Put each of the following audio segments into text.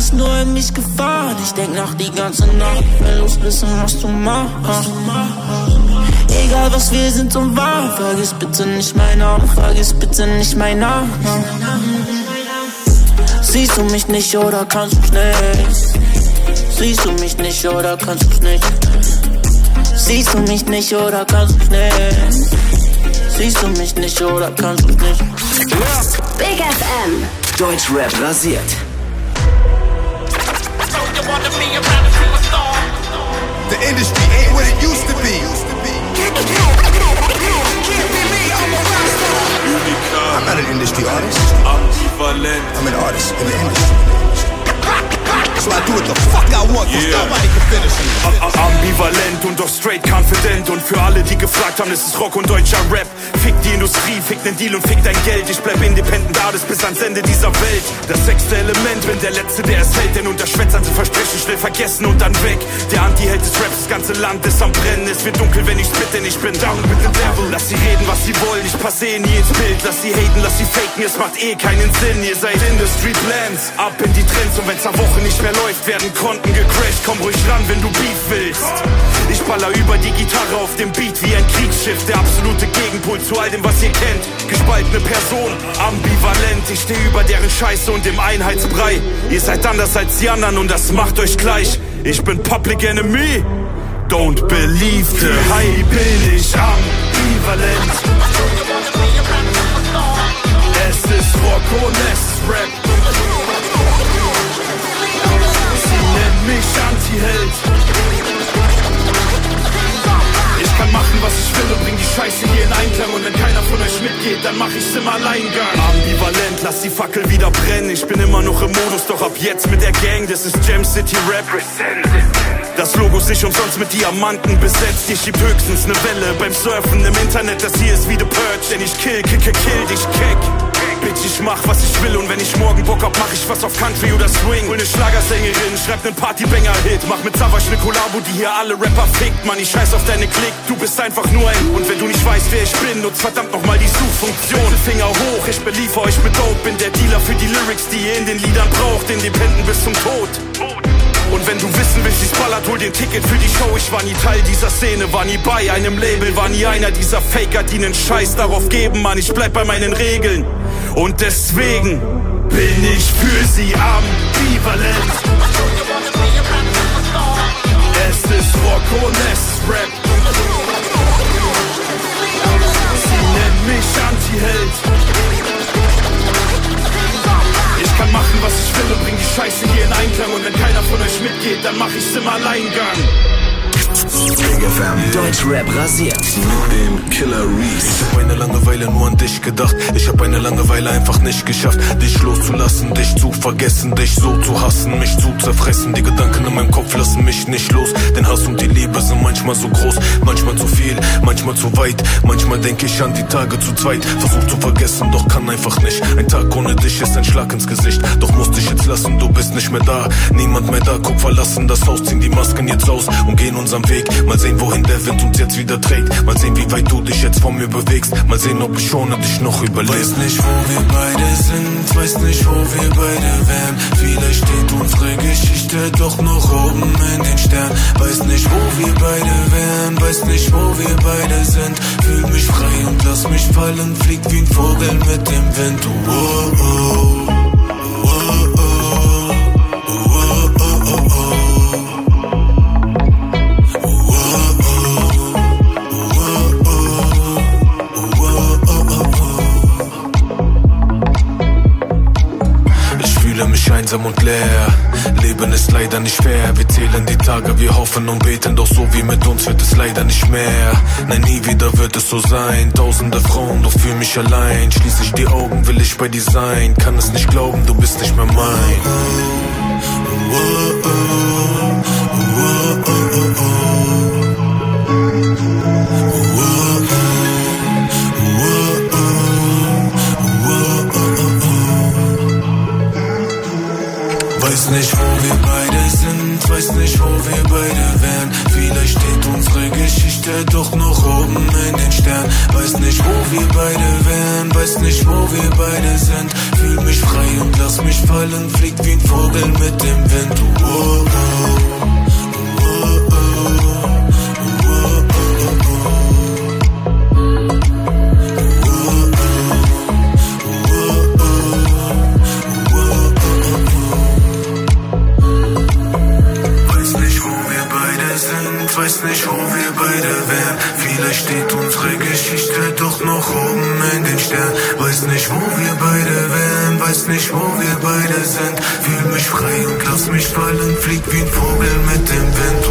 ist nur in mich gefahren. Ich denk nach die ganze Nacht, will los wissen, was du machst. Egal was wir sind und waren, vergiss bitte nicht meinen Namen, vergiss bitte nicht meinen Namen. Siehst du mich nicht oder kannst du's nicht? Siehst du mich nicht oder kannst du's nicht? Siehst du mich nicht oder kannst du's nicht? Siehst du mich nicht oder kannst du's nicht? Big FM. Deutschrap rasiert. The industry ain't what it used to be. I'm not an industry artist. I'm an artist in the industry. So I do what the fuck I want, cause nobody can finish me. Ambivalent und doch straight confident. Und für alle, die gefragt haben, es ist Rock und deutscher Rap. Fick die Industrie, fick den Deal und fick dein Geld. Ich bleib independent Artist bis ans Ende dieser Welt. Das sechste Element, wenn der Letzte, der es hält. Denn unter Schwätzern sind Versprechen schnell vergessen und dann weg. Der Anti-Held des Raps, das ganze Land ist am Brennen. Es wird dunkel, wenn ich spit, denn ich bin down mit dem Devil. Lass sie reden, was sie wollen, ich passe nie ins Bild. Lass sie haten, lass sie faken, es macht keinen Sinn. Ihr seid Industry Plans, ab in die Trends. Und wenn's nach Wochen nicht mehr läuft, werden Konten gecrashed. Komm ruhig ran, wenn du Beef willst. Ich baller über die Gitarre auf dem Beat wie ein Kriegsschiff. Der absolute Gegenpol zu all dem, was ihr kennt. Gespaltene Person, ambivalent. Ich steh über deren Scheiße und dem Einheitsbrei. Ihr seid anders als die anderen und das macht euch gleich. Ich bin Public Enemy, don't believe the hype. Bin ich ambivalent. Es ist Rock und es ist Rap. Mich Anti-Held. Ich kann machen, was ich will und bring die Scheiße hier in Einklang. Und wenn keiner von euch mitgeht, dann mach ich's im Alleingang. Ambivalent, lass die Fackel wieder brennen. Ich bin immer noch im Modus, doch ab jetzt mit der Gang. Das ist Jam City Represent. Das Logo ist nicht umsonst mit Diamanten besetzt. Ich schieb höchstens ne Welle beim Surfen im Internet. Das hier ist wie The Purge, denn ich kill dich keck. Bitch, ich mach, was ich will und wenn ich morgen Bock hab, mach ich was auf Country oder Swing. Hol ne Schlagersängerin, schreib nen Partybanger-Hit. Mach mit Savage ne Kollabo, die hier alle Rapper fickt. Mann, ich scheiß auf deine Klick, du bist einfach nur ein. Und wenn du nicht weißt, wer ich bin, nutz verdammt nochmal die Suchfunktion. Finger hoch, ich beliefer euch mit Dope. Bin der Dealer für die Lyrics, die ihr in den Liedern braucht. Independent bis zum Tod. Und wenn du wissen willst, wie's ballert, hol den Ticket für die Show. Ich war nie Teil dieser Szene, war nie bei einem Label, war nie einer dieser Faker, die nen Scheiß darauf geben, Mann. Ich bleib bei meinen Regeln. Und deswegen bin ich für sie ambivalent. Es ist Rock und es ist Rap. Sie nennen mich Anti-Held. Ich kann machen, was ich will und bring die Scheiße hier in Einklang. Und wenn keiner von euch mitgeht, dann mach ich's im Alleingang. Big FM. Deutschrap rasiert. Mit dem Killer Reese. Ich hab eine Langeweile nur an dich gedacht. Ich hab eine Langeweile einfach nicht geschafft, dich loszulassen, dich zu vergessen, dich so zu hassen, mich zu zerfressen. Die Gedanken in meinem Kopf lassen mich nicht los. Denn Hass und die Liebe sind manchmal so groß, manchmal zu viel, manchmal zu weit. Manchmal denk ich an die Tage zu zweit. Versuch zu vergessen, doch kann einfach nicht. Ein Tag ohne dich ist ein Schlag ins Gesicht. Doch musst dich jetzt lassen, du bist nicht mehr da. Niemand mehr da, guck, verlassen das Haus, ziehen die Masken jetzt aus und gehen unserem Weg. Mal sehen, wohin der Wind uns jetzt wieder trägt. Mal sehen, wie weit du dich jetzt von mir bewegst. Mal sehen, ob ich ohne dich noch überlebe. Weiß nicht, wo wir beide sind, weiß nicht, wo wir beide wären. Vielleicht steht unsere Geschichte doch noch oben in den Sternen. Weiß nicht, wo wir beide wären, weiß nicht, wo wir beide sind. Fühl mich frei und lass mich fallen, flieg wie ein Vogel mit dem Wind. Oh, oh, oh. Einsam und leer, Leben ist leider nicht fair. Wir zählen die Tage, wir hoffen und beten, doch so wie mit uns wird es leider nicht mehr. Nein, nie wieder wird es so sein. Tausende Frauen, doch fühl mich allein. Schließ ich die Augen, will ich bei dir sein. Kann es nicht glauben, du bist nicht mehr mein. Weiß nicht, wo wir beide sind, weiß nicht, wo wir beide wären. Vielleicht steht unsere Geschichte doch noch oben in den Sternen. Weiß nicht, wo wir beide wären, weiß nicht, wo wir beide sind. Fühl mich frei und lass mich fallen, flieg wie ein Vogel mit mit dem Wind, du oh, oh. Weiß nicht, wo wir beide wären. Vielleicht steht unsere Geschichte doch noch oben in den Sternen. Weiß nicht, wo wir beide wären. Weiß nicht, wo wir beide sind. Fühl mich frei und lass mich fallen. Flieg wie ein Vogel mit dem Wind.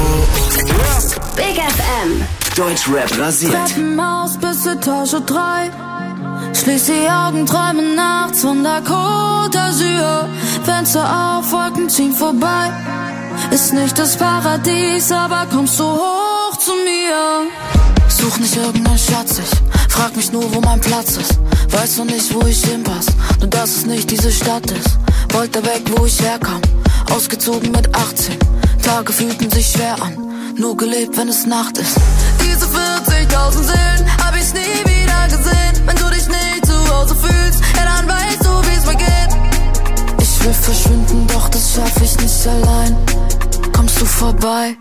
Oh. Big FM. Deutschrap rasiert. Treppenhaus bis Etage 3. Schließ die Augen, träume nachts von der Côte d'Azur. Fenster auf, Wolken ziehen vorbei. Ist nicht das Paradies, aber kommst du hoch zu mir. Such nicht irgendeinen Schatz, ich frag mich nur, wo mein Platz ist. Weißt du nicht, wo ich hinpass, nur dass es nicht diese Stadt ist. Wollte weg, wo ich herkam, ausgezogen mit 18. Tage fühlten sich schwer an, nur gelebt, wenn es Nacht ist. Diese 40.000 Seelen hab ich nie wieder gesehen. Wenn du dich nicht zu Hause fühlst, ja dann weißt du, wie's mir geht. Ich will verschwinden, doch das schaff ich nicht allein. Kommst du vorbei?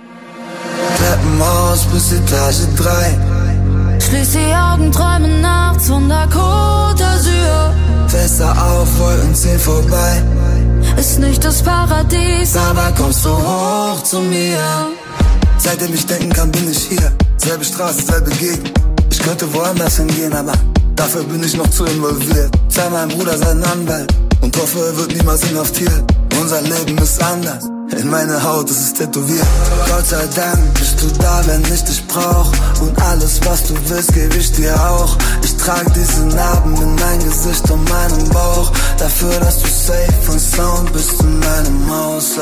Treppenhaus bis Etage 3. Schließ die Augen, träume nachts von der Côte d'Azur. Fenster auf, Wolken ziehen vorbei. Ist nicht das Paradies, aber kommst du hoch zu mir. Seitdem ich denken kann, bin ich hier. Selbe Straße, selbe Gegend. Ich könnte woanders hingehen, aber dafür bin ich noch zu involviert. Zahl meinem Bruder seinen Anwalt und hoffe, er wird niemals inhaftiert. Unser Leben ist anders. In meine Haut ist es tätowiert. Gott sei Dank bist du da, wenn ich dich brauch. Und alles, was du willst, geb ich dir auch. Ich trag diese Narben in mein Gesicht und meinen Bauch. Dafür, dass du safe und sound bist in meinem Haus.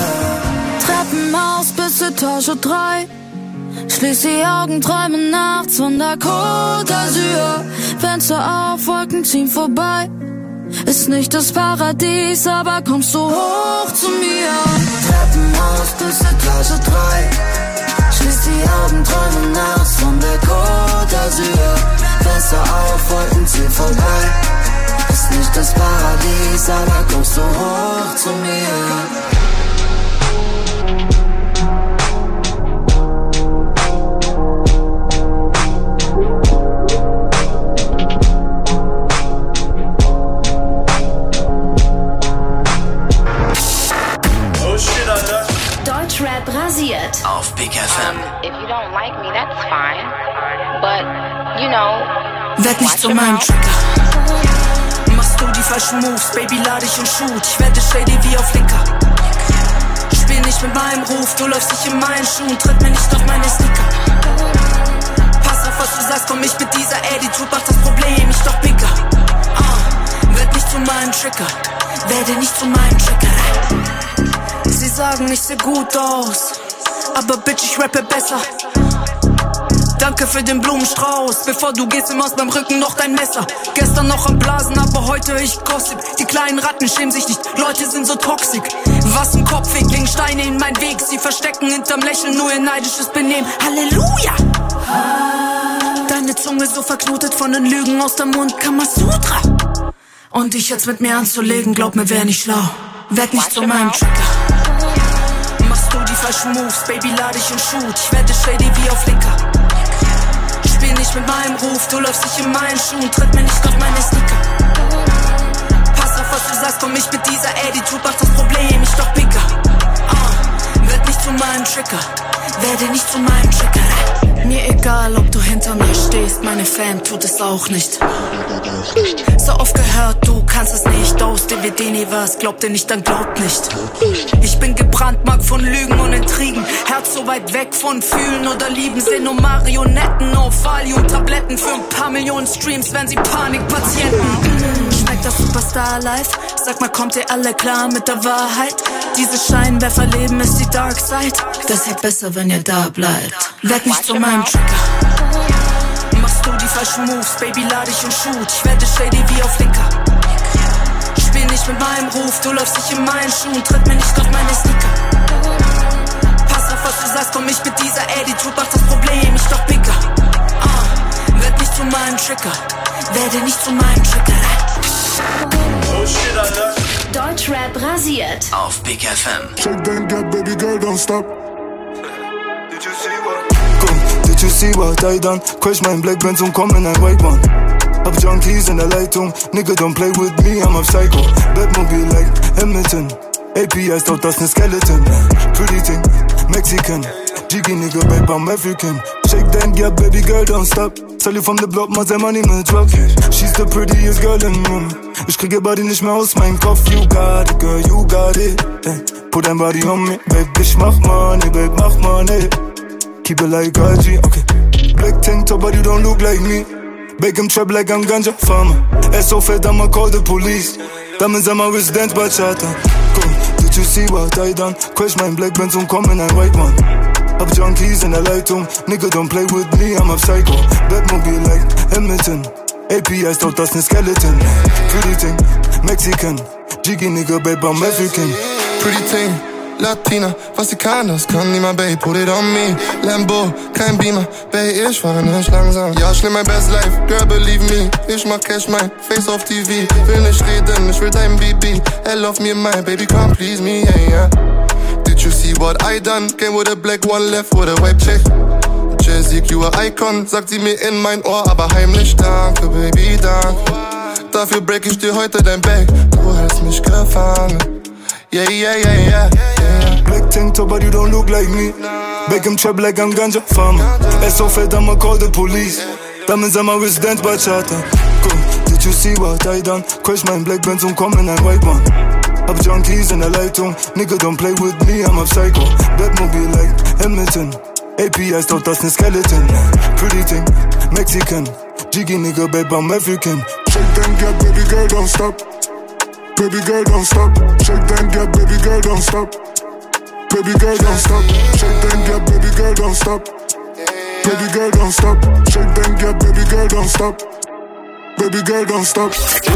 Treppenhaus bis Etage 3. Schließ die Augen, träume nachts von der Côte d'Azur. Fenster auf, Wolken ziehen vorbei. Ist nicht das Paradies, aber kommst du hoch zu mir. Treppenhaus bis Etage 3. Schließ die Augen, träume nachts von der Côte d'Azur. Fenster auf, Wolken ziehen vorbei. Ist nicht das Paradies, aber kommst du hoch zu mir. Deutschrap rasiert. Auf Big FM. If you don't like me, that's fine. But, you know. Werd nicht zu meinem Trigger. Machst du die falschen Moves, Baby, lad ich und shoot. Ich werde shady wie auf Licker. Spiel nicht mit meinem Ruf, du läufst nicht in meinen Schuhen. Tritt mir nicht auf meine Sneaker. Pass auf, was du sagst, komm ich mit dieser Attitude, mach das Problem, ich doch bigger. Werd nicht zu meinem Trigger. Werde nicht zu meinem Trigger. Sie sagen, ich seh gut aus, aber bitch, ich rappe besser. Danke für den Blumenstrauß, bevor du gehst, im aus beim Rücken noch dein Messer. Gestern noch am Blasen, aber heute ich gossip. Die kleinen Ratten schämen sich nicht, Leute sind so toxisch. Was im Kopf weg, legen Steine in mein Weg. Sie verstecken hinterm Lächeln nur ihr neidisches Benehmen. Halleluja! Deine Zunge so verknotet von den Lügen aus dem Mund, Kamasutra. Und dich jetzt mit mir anzulegen, glaub mir, wär nicht schlau. Werd nicht zu meinem Trigger. Machst du die falschen Moves, Baby, lad ich und shoot. Ich werde shady wie auf Licker. Spiel nicht mit meinem Ruf, du läufst nicht in meinen Schuhen. Tritt mir nicht auf meine Sneaker. Pass auf, was du sagst, komm ich mit dieser Attitude, mach das Problem, ich doch bigger. Werd nicht zu meinem Trigger. Werde nicht zu meinem Trigger. Mir egal, ob du hinter mir stehst, meine Fan tut es auch nicht. So oft gehört, du kannst es nicht aus DVD nie was, glaubt dir nicht, dann glaubt nicht. Ich bin gebrandmarkt von Lügen und Intrigen, Herz so weit weg von Fühlen oder Lieben. Seh nur Marionetten auf Valium-Tabletten für ein paar Millionen Streams, wenn sie Panikpatienten. Schmeckt das Superstar live? Sag mal, kommt ihr alle klar mit der Wahrheit? Dieses Scheinwerferleben ist die Dark Side. Deshalb besser, wenn ihr da bleibt. Werd nicht zu meinem Trigger. Machst du die falschen Moves, Baby, lad ich und shoot. Ich werde shady wie auf Licker. Spiel nicht mit meinem Ruf, du läufst nicht in meinen Schuhen. Tritt mir nicht auf meine Sneaker. Pass auf, was du sagst, komm ich mit dieser Attitude, mach das Problem, ich doch bigger. Werd nicht zu meinem Trigger. Werde nicht zu meinem Trigger. Oh shit, Alter. Deutschrap rasiert. Auf Big FM. Shake that gap, baby girl, don't stop. Did you see what I done? Crash mein Black Benz und komm in ein White One. Hab Junkies in der Leitung. Nigga, don't play with me, I'm a Psycho. Batmobile like Hamilton. API staut das ne Skeleton. Pretty thing, Mexican. Jiggy nigga, babe, I'm African. Shake that gap, baby girl, don't stop. Tell you from the block, my money mit Drop. She's the prettiest girl in the room. Ich kriege Body nicht mehr aus meinem Kopf. You got it, girl, you got it. Put that body on me, babe, ich mach money, babe, mach money. Keep it like IG, okay. Black tank top, but you don't look like me. Bake him trap like I'm ganja farmer. Ass so fat, I'ma call the police. Diamonds on my wrist, dance bachata. Did you see what I done? Crash mein Black Benz und komm in ein White One. Hab Junkies in der Leitung. Nigga, don't play with me, I'm a Psycho. Batmobile like Hamilton. API staut das ne Skeleton. Pretty thing, Mexican. Jiggy nigga, babe, I'm African. Pretty thing, Latina, was sie kann, das kann niemand, babe, put it on me. Lambo, kein Beamer, babe, ich fahre nicht langsam. Ja, ich lebe mein best life, girl, believe me. Ich mach Cash, mein Face auf TV. Will nicht reden, ich will dein BB. Love me, my baby, come please me, yeah, yeah. Did you see what I done? Came with a black one, left with a white chick. Jessica, you a icon, sagt sie mir in mein Ohr, aber heimlich danke, baby, danke. Dafür break ich dir heute dein Back, du hältst mich gefangen. Yeah, yeah, yeah, yeah, yeah. Black tank top, but you don't look like me. Bake him trap like I'm ganja farmer. Ass so fat, I'ma call the police. Diamonds on my wrist, dance bachata. Did you see what I done? Crash mein Black Benz und komm in ein White One. Hab Junkies in der Leitung. Nigga, don't play with me, I'm a Psycho. Batmobile like Hamilton. API staut das ne Skeleton. Pretty thing, Mexican. Jiggy nigga, babe, I'm African. Shake that gap, baby girl, don't stop. Baby girl, don't stop. Shake that gap, baby girl, don't stop. Baby girl, don't stop. Shake that gap, baby girl, don't stop. Baby girl, don't stop. Shake that gap, baby girl, don't stop. Baby girl, don't stop.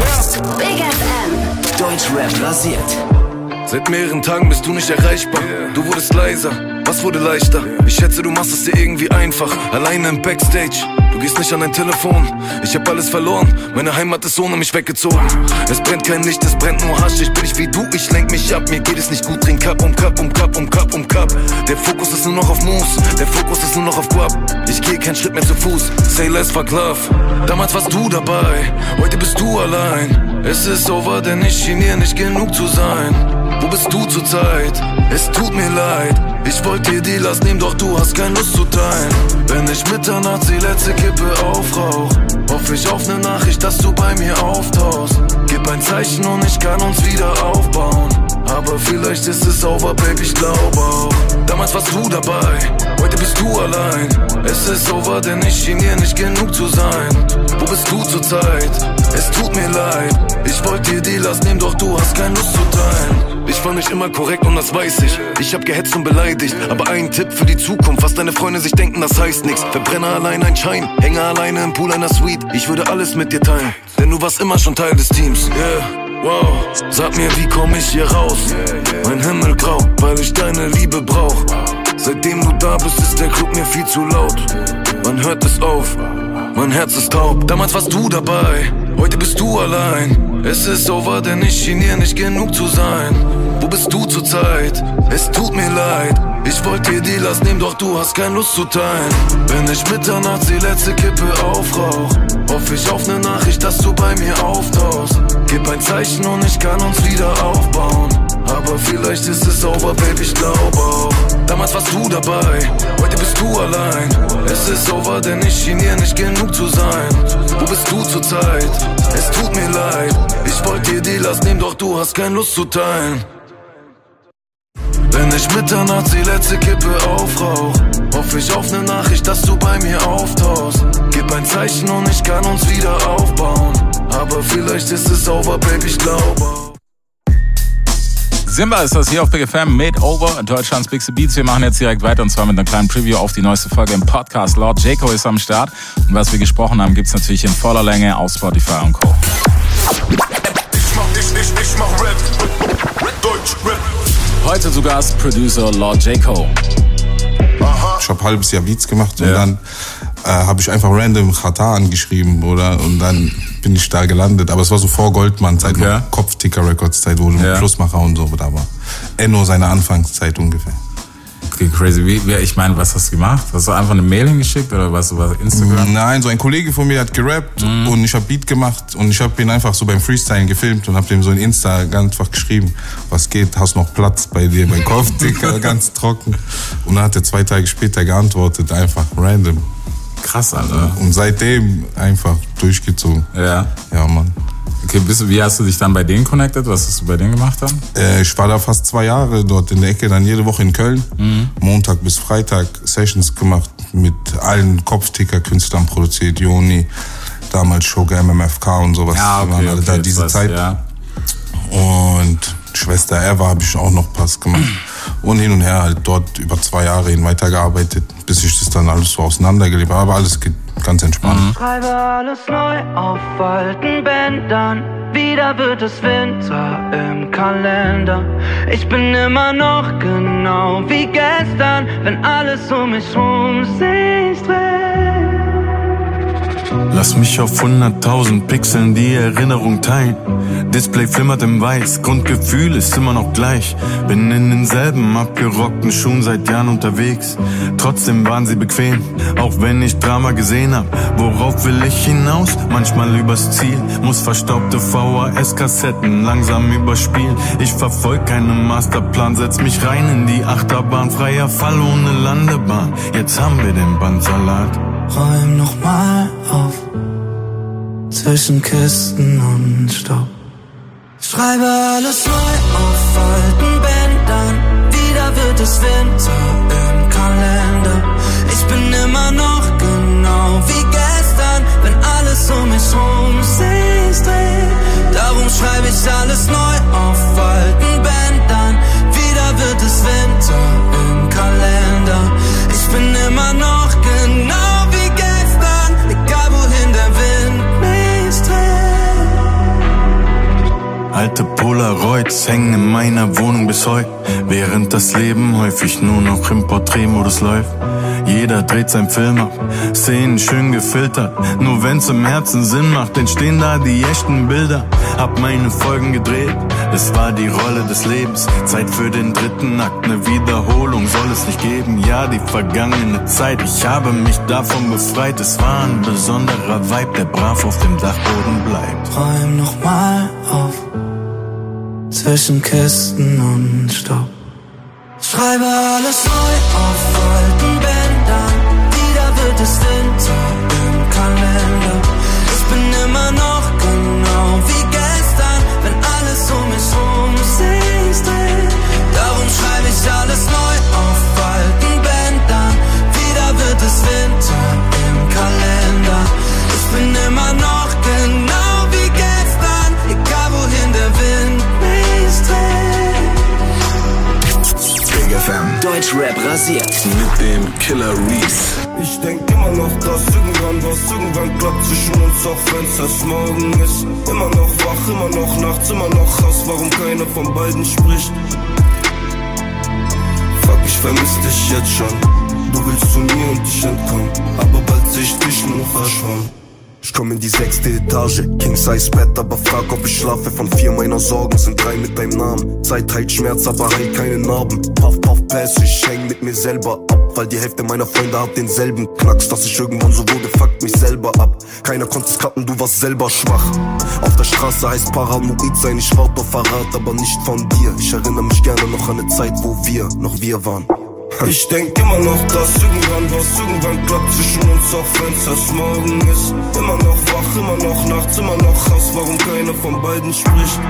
Big FM. Deutschrap rasiert. Seit mehreren Tagen bist du nicht erreichbar. Du wurdest leiser, was wurde leichter? Ich schätze, du machst es dir irgendwie einfach. Alleine im Backstage, du gehst nicht an dein Telefon. Ich hab alles verloren, meine Heimat ist ohne mich weggezogen. Es brennt kein Licht, es brennt nur Hasch. Ich bin nicht wie du, ich lenk mich ab. Mir geht es nicht gut, trink Cup um Cup um Cup um Cup um Cup. Der Fokus ist nur noch auf Moves, der Fokus ist nur noch auf Guap. Ich geh keinen Schritt mehr zu Fuß, say less, fuck love. Damals warst du dabei, heute bist du allein. Es ist over, denn ich schien hier nicht genug zu sein. Wo bist du zurzeit? Es tut mir leid. Ich wollte dir die Last nehmen, doch du hast keine Lust zu teilen. Wenn ich Mitternacht die letzte Kippe aufrauch, hoffe ich auf ne Nachricht, dass du bei mir auftauchst. Gib ein Zeichen und ich kann uns wieder aufbauen. Aber vielleicht ist es over, baby, ich glaube auch. Damals warst du dabei, heute bist du allein. Es ist over, denn ich schien hier nicht genug zu sein. Wo bist du zurzeit? Es tut mir leid. Ich wollte dir die Last nehmen, doch du hast keine Lust zu teilen. Ich war nicht immer korrekt und das weiß ich. Ich hab gehetzt und beleidigt, aber ein Tipp für die Zukunft. Was deine Freunde sich denken, das heißt nix. Verbrenne allein ein Schein, hänge alleine im Pool einer Suite. Ich würde alles mit dir teilen, denn du warst immer schon Teil des Teams. Yeah, wow. Sag mir, wie komm ich hier raus? Mein Himmel grau, weil ich deine Liebe brauch. Seitdem du da bist, ist der Club mir viel zu laut. Man hört es auf, mein Herz ist taub. Damals warst du dabei, heute bist du allein. Es ist over, denn ich schien hier nicht genug zu sein. Wo bist du zurzeit? Es tut mir leid. Ich wollte dir die Last nehmen, doch du hast keine Lust zu teilen. Wenn ich Mitternacht die letzte Kippe aufrauch, hoffe ich auf ne Nachricht, dass du bei mir auftauchst. Gib ein Zeichen und ich kann uns wieder aufbauen. Aber vielleicht ist es over, baby, ich glaube auch. Damals warst du dabei, heute bist du allein. Es ist over, denn ich schien hier nicht genug zu sein. Wo bist du zurzeit? Es tut mir leid. Ich wollte dir die Last nehmen, doch du hast keine Lust zu teilen. Wenn ich Mitternacht die letzte Kippe aufrauch, hoffe ich auf ne Nachricht, dass du bei mir auftauchst. Gib ein Zeichen und ich kann uns wieder aufbauen. Aber vielleicht ist es over, baby, ich glaube. Simba ist das hier auf Big FM mit Over, Deutschlands Bigste Beats. Wir machen jetzt direkt weiter und zwar mit einer kleinen Preview auf die neueste Folge im Podcast. Lord Jaco ist am Start und was wir gesprochen haben, gibt's natürlich in voller Länge auf Spotify und Co. Ich mach Rap, Deutsch Rap. Heute zu Gast Producer Lord Jaco. Ich habe ein halbes Jahr Beats gemacht und dann habe ich einfach random Chata angeschrieben, oder? Und dann bin ich da gelandet. Aber es war so vor Goldmann-Zeit, okay. Kopfticker-Records-Zeit, wo Plusmacher und so da war. Enno seine Anfangszeit ungefähr. Okay, crazy. Ich meine, was hast du gemacht? Hast du einfach eine Mail hingeschickt oder was Instagram? Nein, so ein Kollege von mir hat gerappt und ich habe Beat gemacht und ich habe ihn einfach so beim Freestylen gefilmt und habe dem so in Insta ganz einfach geschrieben, was geht, hast noch Platz bei dir beim Kopfticker, ganz trocken. Und dann hat er 2 Tage später geantwortet, einfach random. Krass, Alter. Und seitdem einfach durchgezogen. Ja. Ja, Mann. Okay, wie hast du dich dann bei denen connected? Was hast du bei denen gemacht dann? Ich war da fast 2 Jahre dort in der Ecke, dann jede Woche in Köln. Montag bis Freitag Sessions gemacht, mit allen Kopfticker-Künstlern produziert. Joni, damals Sugar, MMFK und sowas. Ja, okay, waren alle da diese Zeit. Ja. Und Schwester Eva habe ich auch noch Pass gemacht. Und hin und her halt dort über 2 Jahre hin weitergearbeitet, bis ich das dann alles so auseinandergelebt habe. Aber alles geht ganz entspannt. Schreibe alles neu auf alten Bändern. Wieder wird es Winter im Kalender. Ich bin immer noch genau wie gestern, wenn alles um mich rum sich dreht. Lass mich auf 100.000 Pixeln die Erinnerung teilen. Display flimmert im Weiß, Grundgefühl ist immer noch gleich. Bin in denselben abgerockten Schuhen seit Jahren unterwegs. Trotzdem waren sie bequem, auch wenn ich Drama gesehen hab. Worauf will ich hinaus? Manchmal übers Ziel. Muss verstaubte VHS-Kassetten langsam überspielen. Ich verfolg keinen Masterplan, setz mich rein in die Achterbahn. Freier Fall ohne Landebahn, jetzt haben wir den Bandsalat. Räum nochmal auf, zwischen Kisten und Staub. Schreibe alles neu auf alten Bändern. Wieder wird es Winter im Kalender. Ich bin immer noch genau wie gestern, wenn alles um mich rum sich dreht. Darum schreibe ich alles neu auf alten Bändern. Wieder wird es Winter im Kalender. Ich bin immer noch genau wie gestern, egal wohin der Wind mich trägt. Alte Polaroids hängen in meiner Wohnung bis heute, während das Leben häufig nur noch im Porträtmodus läuft. Jeder dreht sein Film ab, Szenen schön gefiltert. Nur wenn's im Herzen Sinn macht, entstehen da die echten Bilder. Hab meine Folgen gedreht, es war die Rolle des Lebens. Zeit für den 3. Akt, ne Wiederholung soll es nicht geben. Ja, die vergangene Zeit, ich habe mich davon befreit. Es war ein besonderer Vibe, der brav auf dem Dachboden bleibt. Räum nochmal auf, zwischen Kisten und Staub. Schreibe alles neu auf alten Bändern. Wieder wird es Winter im Kalender. Ich bin immer noch genau wie gestern, wenn alles um mich rum sich dreht. Darum schreibe ich alles neu auf alten Bändern. Wieder wird es Winter im Kalender. Ich bin immer noch genau wie gestern, egal wohin der Wind mich trägt. Big FM. Deutschrap rasiert. Mit dem Killer Reese. Ich denk immer noch, dass irgendwann klappt zwischen uns, auch wenn's erst morgen ist. Immer noch wach, immer noch nachts, immer noch Hass, warum keiner von beiden spricht. Fuck, ich vermiss dich jetzt schon. Du willst zu mir und ich entkomm, aber bald seh ich dich nur verschwommen. Ich komm in die 6. Etage, King-Size-Bett, aber frag, ob ich schlafe. Von 4 meiner Sorgen sind 3 mit deinem Namen. Zeit heilt Schmerz, aber heilt keine Narben. Puff, puff, pass, ich häng mit mir selber ab. Weil die Hälfte meiner Freunde hat denselben Knacks. Dass ich irgendwann so wurde, fuckt mich selber ab. Keiner konnte es cutten, du warst selber schwach. Auf der Straße heißt paranoid sein, ich warte auf Verrat, aber nicht von dir. Ich erinnere mich gerne noch an eine Zeit, wo wir noch wir waren. Ich denk immer noch, dass irgendwann klappt zwischen uns, auch wenn's erst morgen ist. Immer noch wach, immer noch nachts, immer noch Hass, warum keiner von beiden spricht.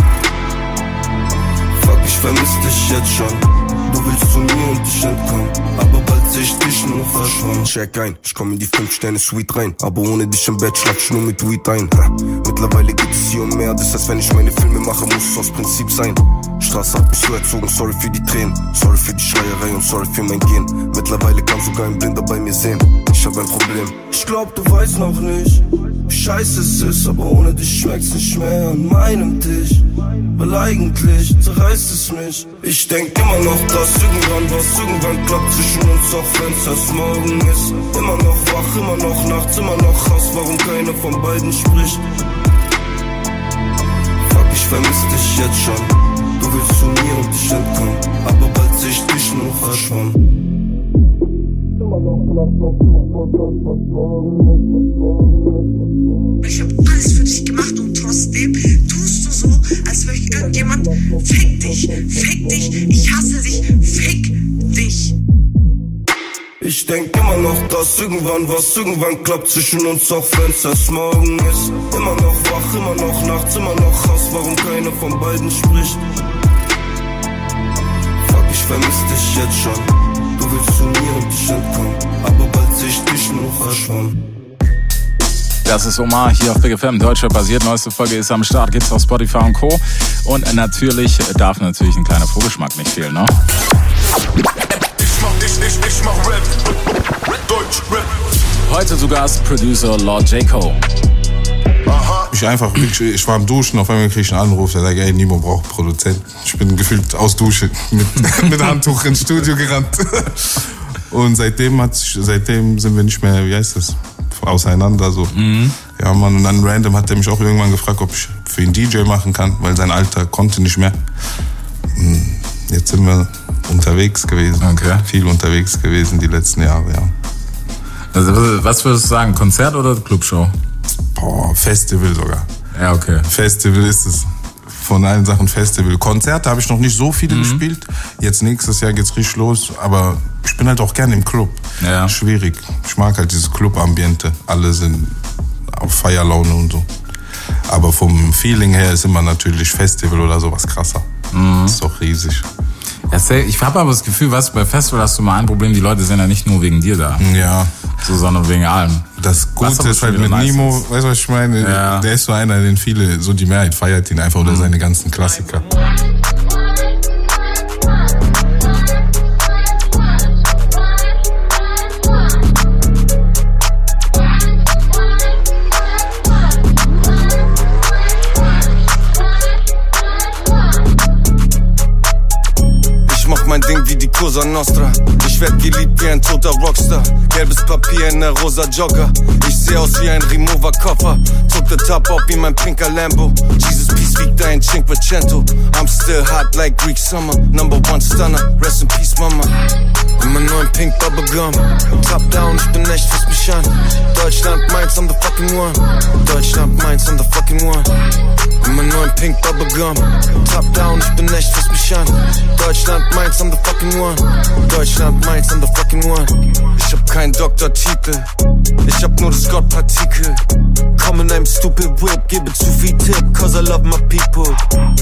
Fuck, ich vermiss dich jetzt schon. Du willst zu mir und ich entkomm, aber bald seh ich dich nur verschwommen. Check ein, ich komm in die 5-Sterne-Suite rein, aber ohne dich im Bett schlag ich nur mit Weed ein. Mittlerweile geht es hier um mehr, das heißt, wenn ich meine Filme mache, muss es aus Prinzip sein. Straße hat mich so erzogen, sorry für die Tränen, sorry für die Schreierei und sorry für mein Gehen. Mittlerweile kann sogar ein Blinder bei mir sehen, ich hab ein Problem. Ich glaub, du weißt noch nicht, wie scheiße es ist, aber ohne dich schmeckt's nicht mehr an meinem Tisch. Weil eigentlich zerreißt es mich. Ich denk immer noch, dass irgendwann klappt zwischen uns, auch wenn's erst morgen ist. Immer noch wach, immer noch nachts, immer noch raus, warum keiner von beiden spricht. Fuck, ich vermiss dich jetzt schon. Du willst zu mir und ich entkomm, aber bald seh ich dich nur verschwommen. Ich hab alles für dich gemacht und trotzdem tust du so, als wäre ich irgendjemand. Fick dich, ich hasse dich, fick dich. Ich denk immer noch, dass irgendwann klappt zwischen uns, auch wenn's erst morgen ist. Immer noch wach, immer noch nachts, immer noch raus, warum keiner von beiden spricht. Fuck, ich vermiss dich jetzt schon. Du willst zu mir und ich entkomm, aber bald seh ich dich nur verschwommen. Das ist Omar hier auf Big FM, Deutscher basiert. Neueste Folge ist am Start, gibt's auf Spotify und Co. Und natürlich darf ein kleiner Vorgeschmack nicht fehlen, ne? Ich mach Rap, Deutsch Rap. Heute zu Gast Producer Lord Jaco. Ich war am Duschen, auf einmal krieg ich einen Anruf, der sagt, ey, Nimo braucht Produzent. Ich bin gefühlt aus Dusche mit Handtuch ins Studio gerannt. Und seitdem sind wir nicht mehr, wie heißt das, auseinander so. Ja, Mann, und dann random hat er mich auch irgendwann gefragt, ob ich für ihn DJ machen kann, weil sein Alter konnte nicht mehr. Jetzt sind wir unterwegs gewesen. Okay. Viel unterwegs gewesen die letzten Jahre, ja. Also, was würdest du sagen, Konzert oder Clubshow? Boah, Festival sogar. Ja, okay. Festival ist es. Von allen Sachen Festival. Konzerte habe ich noch nicht so viele gespielt. Jetzt nächstes Jahr geht's richtig los. Aber ich bin halt auch gerne im Club. Ja. Schwierig. Ich mag halt dieses Club-Ambiente. Alle sind auf Feierlaune und so. Aber vom Feeling her ist immer natürlich Festival oder sowas krasser. Das ist doch riesig. Ich habe aber das Gefühl, weißt du, bei Festival hast du mal ein Problem, die Leute sind ja nicht nur wegen dir da. Ja. So, sondern wegen allem. Das Gute ist halt mit Nimo, weißt du, was ich meine? Ja. Der ist so einer, den viele, so die Mehrheit feiert ihn einfach oder seine ganzen Klassiker. Mein Ding wie die Cosa Nostra. Ich werd geliebt wie ein toter Rockstar. Gelbes Papier in der rosa Jogger. Ich seh aus wie ein Remover-Koffer. Took the top off wie mein pinker Lambo. Jesus Peace wiegt ein Cinquecento. I'm still hot like Greek summer. Number one stunner, rest in peace mama. In meinem neuen Pink Bubblegum. Top down, ich bin echt, fass mich an. Deutschland meins, I'm the fucking one. Deutschland meins, I'm the fucking one. In meinem neuen Pink Bubblegum. Top down, ich bin echt, fass mich an. Deutschland meins, I'm the fucking one. Deutschland meins, I'm the fucking one. Ich hab keinen Doktortitel, ich hab nur das Gottpartikel. Komm in einem stupid whip, gebe zu viel Tipp, cause I love my people.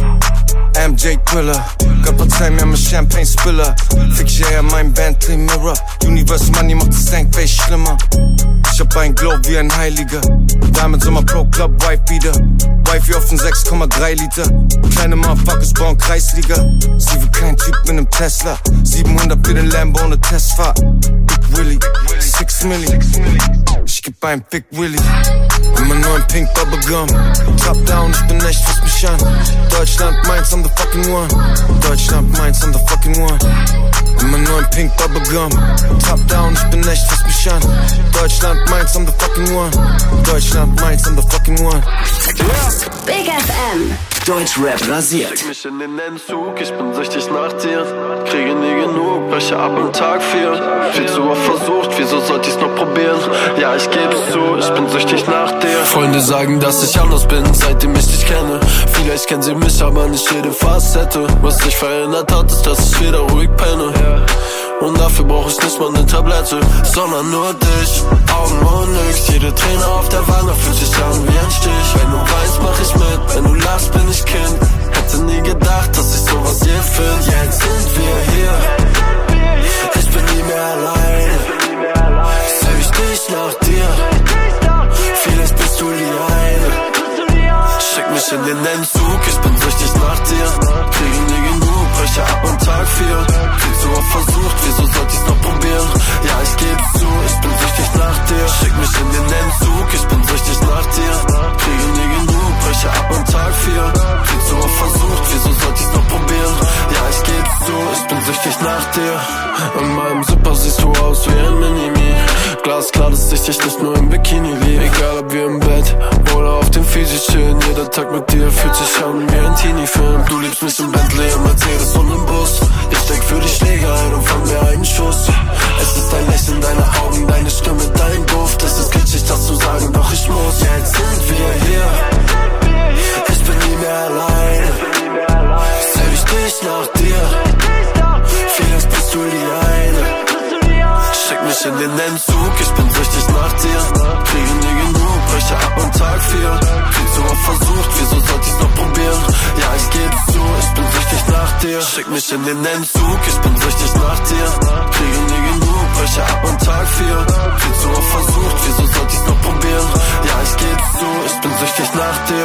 MJ Thriller, Gott verzeih mir, I'm a Champagne Spiller. Fick ich eher mein Bentley Mirror. Universe Money macht das Stankface schlimmer. Ich hab ein Glow wie ein Heiliger. Diamonds in my Pro Club, Wife Beater. Wife auf den 6,3 Liter. Kleine Motherfuckers bauen Kreisliga. Sie will kein Typ mit nem Tesla. 700 für den Lambo ohne Testfahrt. Big Willy, 6 Milli. Ich geb ein Big Willy. In meinem neuen Pink Bubblegum. Top down, ich bin echt, fass mich an. Deutschland meins, I'm the fucking one. Deutschland meins, I'm the fucking one. In meinem neuen Pink Bubblegum. Top down, ich bin echt, fass mich an. Deutschland meins, I'm the fucking one. Deutschland meins, I'm the fucking one. Big FM. Deutschrap rasiert. Leg mich in den Entzug, ich bin süchtig nach dir. Kriege nie genug, breche ab am Tag 4. Viel zu oft versucht, wieso sollte ich's noch probieren? Ja, ich geb's zu, ich bin süchtig nach dir. Freunde sagen, dass ich anders bin, seitdem ich dich kenne. Vielleicht kennen sie mich, aber nicht jede Facette. Was sich verändert hat, ist, dass ich wieder ruhig penne. Und dafür brauch ich nicht mal ne Tablette, sondern nur dich. Augen und nix, jede Träne auf der Wange fühlt sich an wie ein Stich. Wenn du weinst, mach ich mit, wenn du lachst, bin ich Kind. Hätte nie gedacht, dass ich sowas je find. Jetzt sind wir hier, ich bin nie mehr alleine. Süchtig nach dir, vielleicht bist du die eine. Schick mich in den Entzug, ich bin süchtig nach dir. Kriege nie genug, breche ab am Tag 4. Viel zu oft versucht, wieso sollte ich's noch probieren? Ja, ich geb's zu, ich bin süchtig nach dir. Schick mich in den Entzug, ich bin süchtig nach dir. nach dir. In meinem Zipper siehst du aus wie ein Mini-Me. Glasklar, dass ich dich nicht nur im Bikini lieb. Egal ob wir im Bett oder auf dem Fiji chillen, jeder Tag mit dir fühlt sich an wie ein Teenie-Film. Du liebst mich im Bentley, im Mercedes und im Bus. Ich steck für die Schläge ein und fang mir einen Schuss. Es ist dein Lächeln, deine Augen, deine Stimme, dein Duft. Es ist kitschig, das zu sagen, doch ich muss. Jetzt sind wir hier. Ich bin nie mehr allein. Seh ich dich nach dir. Vielleicht bist du die eine. Schick mich in den Entzug, ich bin süchtig nach dir. Kriege nie genug, breche ab am Tag 4. Viel zu oft versucht, wieso sollte ich's noch probieren? Ja, ich geb's zu, ich bin süchtig nach dir. Schick mich in den Entzug, ich bin süchtig nach dir. Kriege nie genug, breche ab am Tag 4. Viel zu oft versucht, wieso sollte ich's noch probieren? Ja, ich geb's zu, ich bin süchtig nach dir.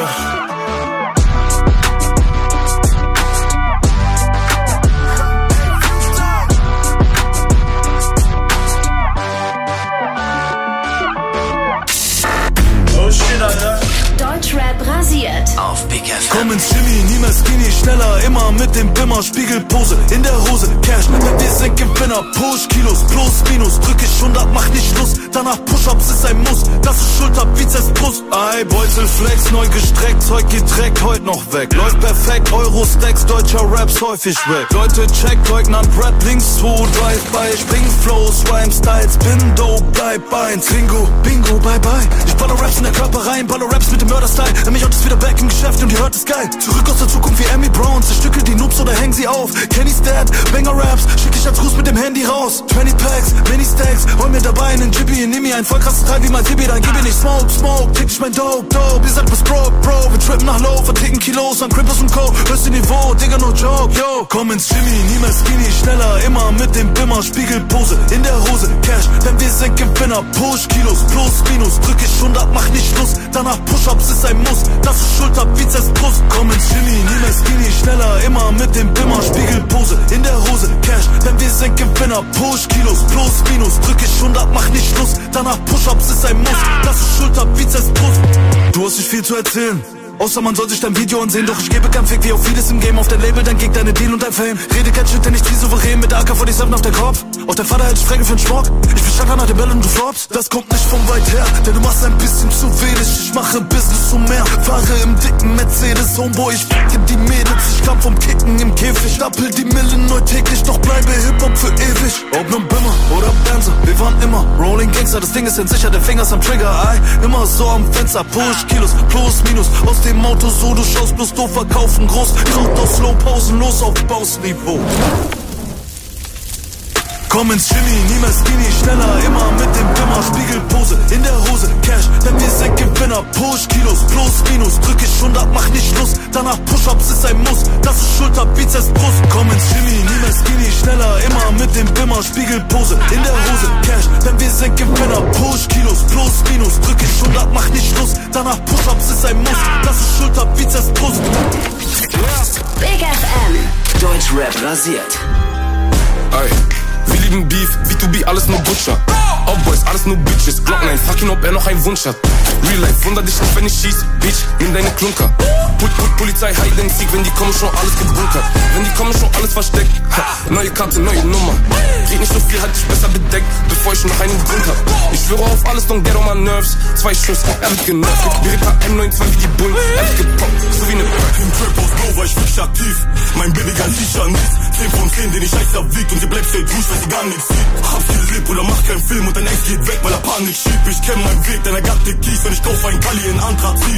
Deutschrap rasiert. Auf Big FM. Komm ins Jimmy, niemals skinny, schneller, immer mit dem Bimmer, Spiegelpose, in der Hose, Cash, wir sind Gewinner, Push, Kilos, plus, minus, drück ich 100, mach nicht Schluss, danach Push-Ups ist ein Muss, das ist Schulter, Bizeps, Brust, Ei, Beutel, Flex, neu gestreckt, Zeug gedreckt, heut noch weg, läuft perfekt, Euro-Stacks, deutscher Raps, häufig weg, Leute checkt, Leutnant, Rap, links 2, Drive-By, Spring Flows, Rhyme Styles, bin dope, bleib eins, Bingo, Bingo, bye bye, ich baller Raps in der Körper rein, baller Raps mit dem Mörder-Style, mich und ist wieder back im Geschäft und ihr hört es geil, zurück aus der Zukunft wie Amy Brown, zerstückel die Noobs oder häng sie auf, Kenny's Dad, Banger Raps, schick ich als Gruß mit dem Handy raus, 20 Packs, Mini Stacks, hol mir dabei einen Jibby, nimm mir ein voll krasses Teil wie mein Tibi, dann gib mir nicht Smoke, Smoke, tick ich mein Dope, Dope, ihr sagt was Bro, Bro, wir trippen nach Low, verticken Kilos an Cripples und Co, hörst du Niveau, Digga, no joke, yo, komm ins Jimmy, niemals skinny, schneller, immer mit dem Bimmer, Spiegelpose, in der Hose, Cash, denn wir sind Gewinner, Push, Kilos, plus, minus, drück ich 100, mach nicht Schluss, danach Push-Ups ist ein Muss, das ist Schulter, Bizeps, Brust, komm ins Jimmy, niemals skinny, schneller, immer mit dem Bimmer, Spiegelpose, in der Hose, Cash, denn wir sind Gewinner, Push, Kilos, plus, minus, drück ich 100, mach nicht Schluss, danach Push-Ups ist ein Muss, das ist Schulter, Bizeps, Brust. Du hast nicht viel zu erzählen, außer man soll sich dein Video ansehen, doch ich gebe kein Fick wie auf vieles im Game, auf dein Label, dein Gig, deine Deal und dein Fame. Rede kein Shit, denn nicht wie souverän, mit der AK-47 auf der Kopf, auch dein Vater hält dich Fränge für den Schmuck, ich bin stark nach dem Bell und du floppst, das kommt nicht von weit her, denn du machst ein bisschen zu wenig, ich mache Business und mehr, fahre im dicken Mercedes, Homeboy, ich ficke die Mädels, ich kam vom Kicken im Käfig, stapel die Millen neu täglich, doch bleibe Hip-Hop für ewig, ob nun Bimmer oder Benzer, wir waren immer Rolling Gangster, das Ding ist entsichert, der Finger ist am Trigger, ey, immer so am Fenster, Push, Kilos, plus, minus, aus dem Auto so, du schaust bloß doof, verkaufen groß, Kraut auf Slow, pausenlos auf Bausniveau. Komm ins Jimmy, niemals skinny, schneller, immer mit dem Bimmer, Spiegelpose, in der Hose, Cash, denn wir sind Gewinner, Push, Kilos, plus, minus, drück ich 100, mach nicht Schluss, danach Push-Ups ist ein Muss, das ist Schulter, Bizeps, Brust, komm ins Jimmy, niemals skinny, schneller, immer mit dem Bimmer, Spiegelpose, in der Hose, Cash, denn wir sind Gewinner, Push, Kilos, plus, minus, drück ich 100, mach nicht Schluss, danach Push-Ups ist ein Muss, das ist Schulter, Bizeps, Brust. Big FM. Deutschrap rasiert. Ey. Wir lieben Beef, B2B, alles nur Butcher. Outboys, alles nur Bitches. Glocken ein, fuck ihn, ob er noch einen Wunsch hat. Real Life, wunder dich nicht, wenn ich schieß. Bitch, nimm deine Klunker. Polizei, Hide and Seek, wenn die kommen, schon alles gebunkert. Wenn die kommen, schon alles versteckt. Neue Karte, neue Nummer. Red nicht so viel, halt dich besser bedeckt, bevor ich noch einen Grund hab. Ich schwöre auf alles, don't get on my nerves. 2 Schuss, er wird genervt. Beretta M92 wie die Bullen, er wird gepoppt, so wie eine Perk. Im Trap aus Go war ich wirklich aktiv. Mein billiger Shisha nichts. 10 von 10, den ich heiß abwiegt und ihr bleibt straight ruhig, weil sie gar nichts sieht. Hab viel Lip oder mach keinen Film und dein Ex geht weg, weil er Panik schiebt. Ich kenn meinen Weg, denn er gab den Kies, wenn ich kauf einen Kali in Antrag zieht.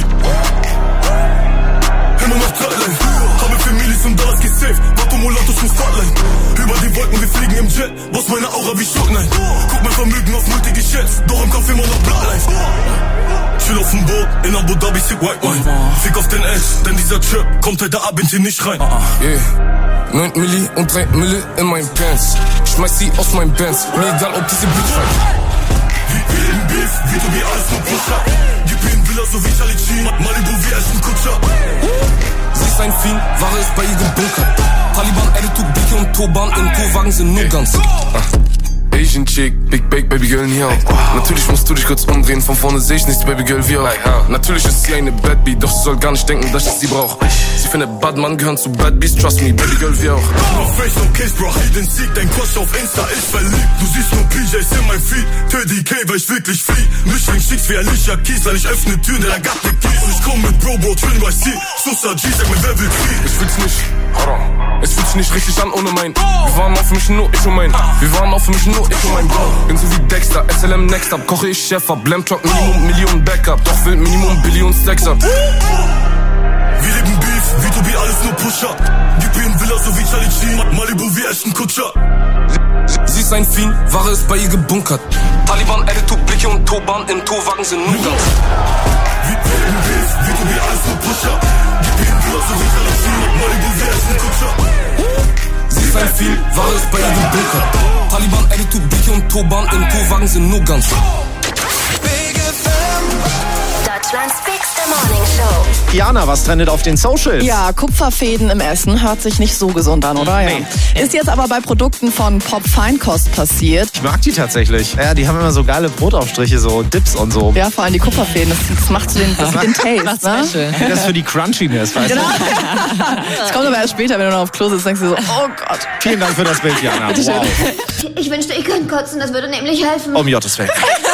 Immer noch Trotteln, habe für Millis und Dollars gesaved. Watto Mulatos vom Spotlight. Über die Wolken, wir fliegen im Jet. Boss meine Aura wie Schocknein. Guck mein Vermögen auf Multi geschätzt. Doch im Kopf immer noch Bloodlines. Chill auf dem Boot, in Abu Dhabi, sick White Wine. Fick auf den Ash, denn dieser Trap kommt heute Abend hier nicht rein. Yeah. 9 Milli und 3 Mille in meinen Pants. Schmeiß sie aus meinem Bands, mir egal ob diese Bitch rein. Wir leben Beef, B2B, alles nur Pusher. Gib mir in Villa, so wie Charlie Sheen. Malibu wie Ashton Kutscher. Sie ist ein Fiend, Ware ist bei ihr gebunkert. Taliban, Attitude, Blicke und Turban, in Tourwagen sind nur ganz. Asian Chick, Big Bake, Baby Girl in hier. Natürlich musst du dich kurz umdrehen, von vorne seh ich nichts, Baby Girl wie auch. Natürlich ist sie eine Bad Bee, doch sie soll gar nicht denken, dass ich sie brauch. Sie findet Badman gehören zu Bad Bees, trust me, Baby Girl wie auch. No face, no case, bro, halt den Sieg, dein Crush auf Insta ist verliebt. Du siehst nur PJs in mein Feed, 30K, weil ich wirklich flieh. Mischling schickst wie Alicia Keys, weil ich öffne Türen, der gab ne Keys. Und ich komm mit Bro, Twin by C, Sussa G, sag mir, wer will Krieg? Ich fühl's nicht, es fühlt sich nicht richtig an ohne mein. Wir waren auf mich nur ich und mein. Wir waren auf mich nur ich und mein Bro. Bin so wie Dexter, SLM Next Up, koche ich Chef ab. Blam-Truck, Minimum, Millionen Backup. Doch will Minimum, Billion Stacks ab. Wir leben Beef, wie Tobi, alles nur Pusher. Gib mir ein Villa, so wie Charlie Sheen. Malibu wie Ashton Kutscher. Sie ist ein Fiend, Ware ist bei ihr gebunkert. Taliban, Attitude, Blicke und Turban im Tourwagen sind Nuggets. Wir leben Beef, wie Tobi, alles nur Pusher. Gib mir ein Villa, so wie Charlie Sheen. Malibu wie Ashton Kutscher. Sie ist ein Fiend, Ware ist bei ihr gebunkert. Taliban, Attitude, Blicke und Turban im Tourwagen sind Nuggets. Deutschlands Big Morning Show. Jana, was trendet auf den Socials? Ja, Kupferfäden im Essen hört sich nicht so gesund an, oder? Nee. Ja. Ist jetzt aber bei Produkten von Pop Feinkost passiert. Ich mag die tatsächlich. Ja, die haben immer so geile Brotaufstriche, so Dips und so. Ja, vor allem die Kupferfäden, das macht so den Taste, ne? Das ist für die Crunchiness, weißt du? Das kommt aber erst später, wenn du noch auf Klo sitzt, denkst du so, oh Gott. Vielen Dank für das Bild, Jana. Wow. Ich wünschte, ihr könnt kotzen, das würde nämlich helfen. Um Gottes Willen.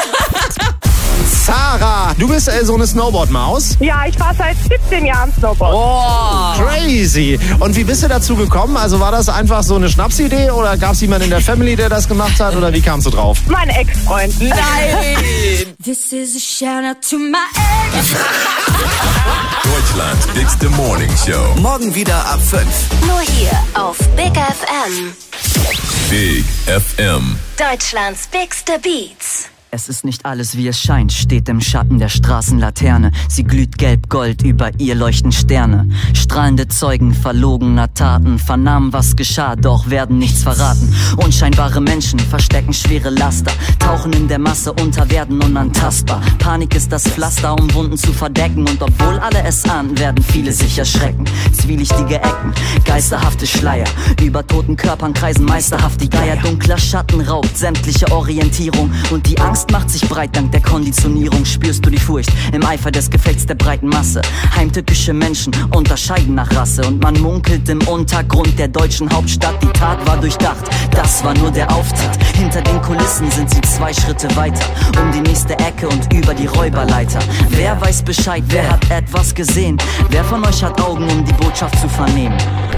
Sarah, du bist so eine Snowboard-Maus? Ja, ich fahre seit 17 Jahren Snowboard. Oh, crazy. Und wie bist du dazu gekommen? Also war das einfach so eine Schnapsidee oder gab es jemanden in der Family, der das gemacht hat? Oder wie kamst du drauf? Mein Ex-Freund. Nein! This is a shout out to my ex. Deutschlands bigste Morning Show. Morgen wieder ab 5. Nur hier auf Big FM. Big FM. Deutschlands bigste Beats. Es ist nicht alles wie es scheint, steht im Schatten der Straßenlaterne. Sie glüht gelb-gold, über ihr leuchten Sterne. Strahlende Zeugen verlogener Taten vernahmen, was geschah, doch werden nichts verraten. Unscheinbare Menschen verstecken schwere Laster, tauchen in der Masse unter, werden unantastbar. Panik ist das Pflaster, um Wunden zu verdecken. Und obwohl alle es ahnen, werden viele sich erschrecken. Zwielichtige Ecken, geisterhafte Schleier, über toten Körpern kreisen meisterhaft die Geier. Dunkler Schatten raubt sämtliche Orientierung und die Angst macht sich breit dank der Konditionierung. Spürst du die Furcht im Eifer des Gefechts der breiten Masse. Heimtückische Menschen unterscheiden nach Rasse und man munkelt im Untergrund der deutschen Hauptstadt. Die Tat war durchdacht, das war nur der Auftakt. Hinter den Kulissen sind sie 2 Schritte weiter, um die nächste Ecke und über die Räuberleiter. Wer weiß Bescheid, wer hat etwas gesehen? Wer von euch hat Augen, um die Botschaft zu vernehmen?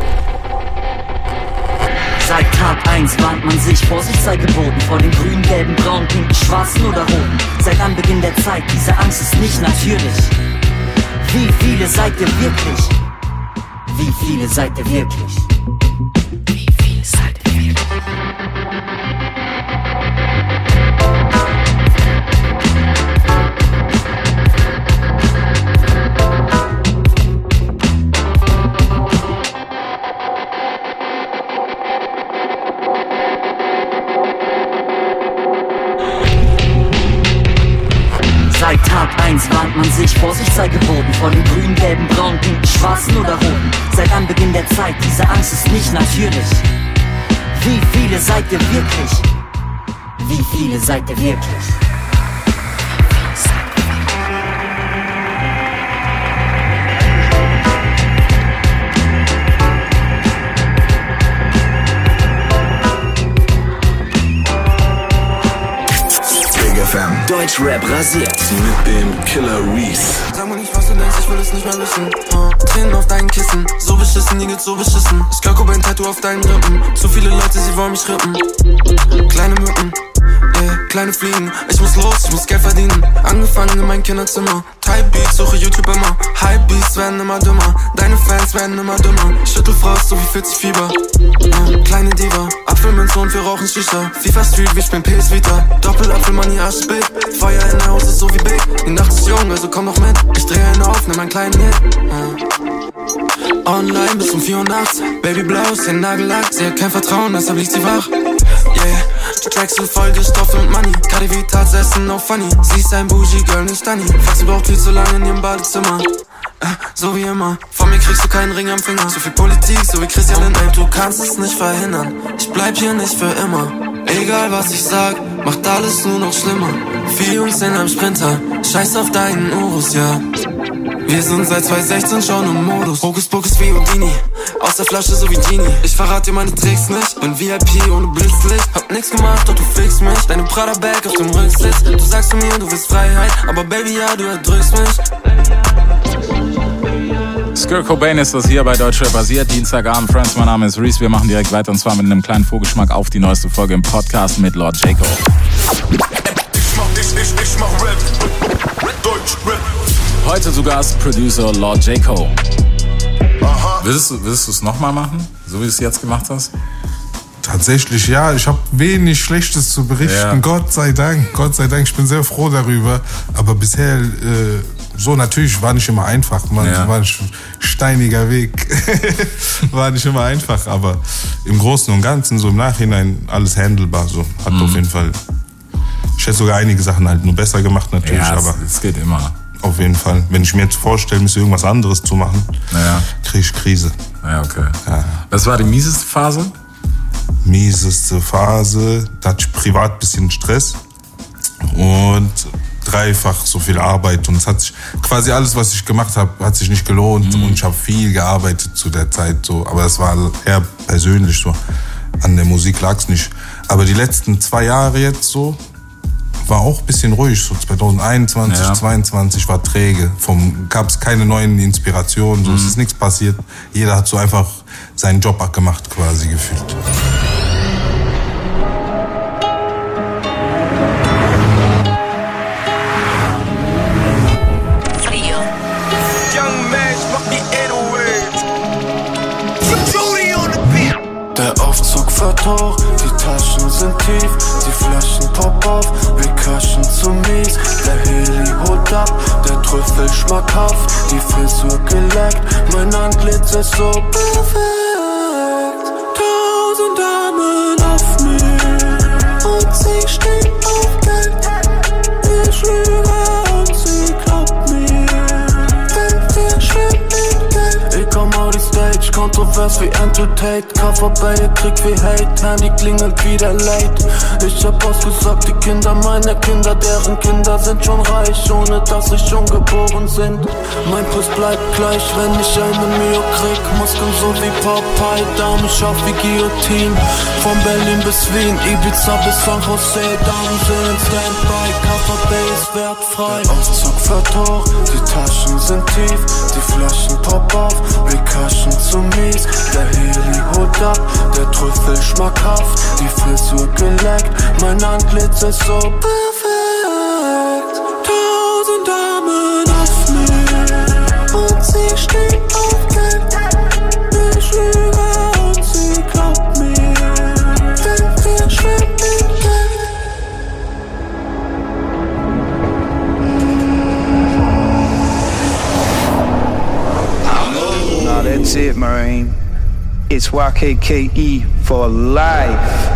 Seit Tag 1 warnt man sich, Vorsicht sei geboten vor den grünen, gelben, braunen, pinken, schwarzen oder roten. Seit Anbeginn der Zeit, diese Angst ist nicht natürlich. Wie viele seid ihr wirklich? Wie viele seid ihr wirklich? Wie viele seid ihr wirklich? Seit Tag 1 warnt man sich, Vorsicht sei geboten vor den grünen, gelben, braunen, pinken, schwarzen oder roten. Seit Anbeginn der Zeit, diese Angst ist nicht natürlich. Wie viele seid ihr wirklich? Wie viele seid ihr wirklich? Deutschrap rasiert. Mit dem Killer Reese. Sag mal nicht, was du denkst, ich will es nicht mehr wissen. Tränen auf deinen Kissen, so beschissen, nie geht so beschissen. Ich Klarko ein Tattoo auf deinen Rippen. Zu viele Leute, sie wollen mich rippen. Kleine Mücken, kleine Fliegen. Ich muss los, ich muss Geld verdienen. Angefangen in mein Kinderzimmer. Type Beats, suche YouTube immer. Hype Beats werden immer dümmer. Deine Fans werden immer dümmer. Schüttelfrost, so wie 40 Fieber. Kleine Diva, Apfelminze und wir rauchen Shisha. FIFA Street, wir spielen PS Vita. Doppelapfel, Money, Arsch, Big. Feuer in der Haus ist so wie Big. Die Nacht ist jung, also komm noch mit. Ich drehe einen auf, nimm einen kleinen Hit. Online bis um 4 Uhr nachts. Baby blau, ist den Nagellack. Sie hat kein Vertrauen, deshalb liegt sie wach. Yeah, die Tracks sind voll gestopft mit Money. KDW Tatsessen auf Funny. Sie ist ein Bougie Girl, nicht Danny. Fuck, sie braucht viel zu lange in ihrem Badezimmer. So wie immer, von mir kriegst du keinen Ring am Finger. Zu viel Politik, so wie Christian Lindner. Du kannst es nicht verhindern, ich bleib hier nicht für immer. Egal was ich sag, macht alles nur noch schlimmer. 4 Jungs in einem Sprinter, scheiß auf deinen Urus, ja. Wir sind seit 2016 schon im Modus. Hokus Pokus wie Houdini, aus der Flasche so wie Genie. Ich verrate dir meine Tricks nicht, bin VIP ohne Blitzlicht. Hab nix gemacht, doch du fickst mich. Deine Prada-Bag auf dem Rücksitz. Du sagst zu mir, du willst Freiheit, aber Baby, ja, du erdrückst mich. Skir Cobain ist das hier bei Deutschrap basiert. Dienstagabend, Friends, mein Name ist Reese. Wir machen direkt weiter und zwar mit einem kleinen Vorgeschmack auf die neueste Folge im Podcast mit Lord Jaco. Ich mach Rap, Deutschrap. Heute zu Gast Producer Lord Jaco. Willst du es nochmal machen, so wie du es jetzt gemacht hast? Tatsächlich ja, ich habe wenig Schlechtes zu berichten, ja. Gott sei Dank, ich bin sehr froh darüber, aber bisher, so natürlich war nicht immer einfach, war ein steiniger Weg, war nicht immer einfach, aber im Großen und Ganzen, so im Nachhinein alles handelbar, so, hat auf jeden Fall, ich hätte sogar einige Sachen halt nur besser gemacht natürlich, ja, aber es geht immer. Auf jeden Fall, wenn ich mir jetzt vorstelle, müsste irgendwas anderes zu machen, kriege ich Krise. Ja, okay. Ja. Was war die mieseste Phase? Mieseste Phase, da hatte ich privat ein bisschen Stress und dreifach so viel Arbeit und es hat sich quasi alles, was ich gemacht habe, hat sich nicht gelohnt und ich habe viel gearbeitet zu der Zeit so, aber das war eher persönlich so, an der Musik lag es nicht. Aber die letzten 2 Jahre jetzt so war auch ein bisschen ruhig, so 2021, 2022 war träge, gab es keine neuen Inspirationen, so es ist nichts passiert, jeder hat so einfach seinen Job gemacht quasi gefühlt. Der Aufzug fährt hoch, die Taschen sind tief, die Flaschen pop auf, wir cashen zu mies. Der Heli holt ab, der Trüffel schmackhaft, die Frisur geleckt, mein Antlitz ist so perfekt. 1000 Damen auf mir und sie stehen auf Geld. Ich lüge und sie glaubt mir, denn wir schwimmen in Geld. Ich komm auf die Stage, kontrovers wie Entertain. Cover bei ihr Krieg wie Hate, Handy klingelt wieder late. Ich hab ausgesagt, die Kinder meiner Kinder, deren Kinder sind schon reich, ohne dass sie schon geboren sind. Mein Puls bleibt gleich, wenn ich eine Mio krieg. Muskeln so wie Popeye, Daumen scharf wie Guillotine. Von Berlin bis Wien, Ibiza bis San Jose, Damen sind Standby, Cover Bay ist wertfrei. Der Aufzug fährt hoch, die Taschen sind tief, die Flaschen pop auf, wir cashen zu mies. Der Heli holt ab, der Trüffel schmackhaft, die Frisur geleckt, mein Antlitz ist so perfekt. 1000 Damen auf mir und sie stehen auf Geld. Ich lüge und sie glaubt mir, denn wir schwimmen in Geld. Now that's it, Marine. It's YKKE for life.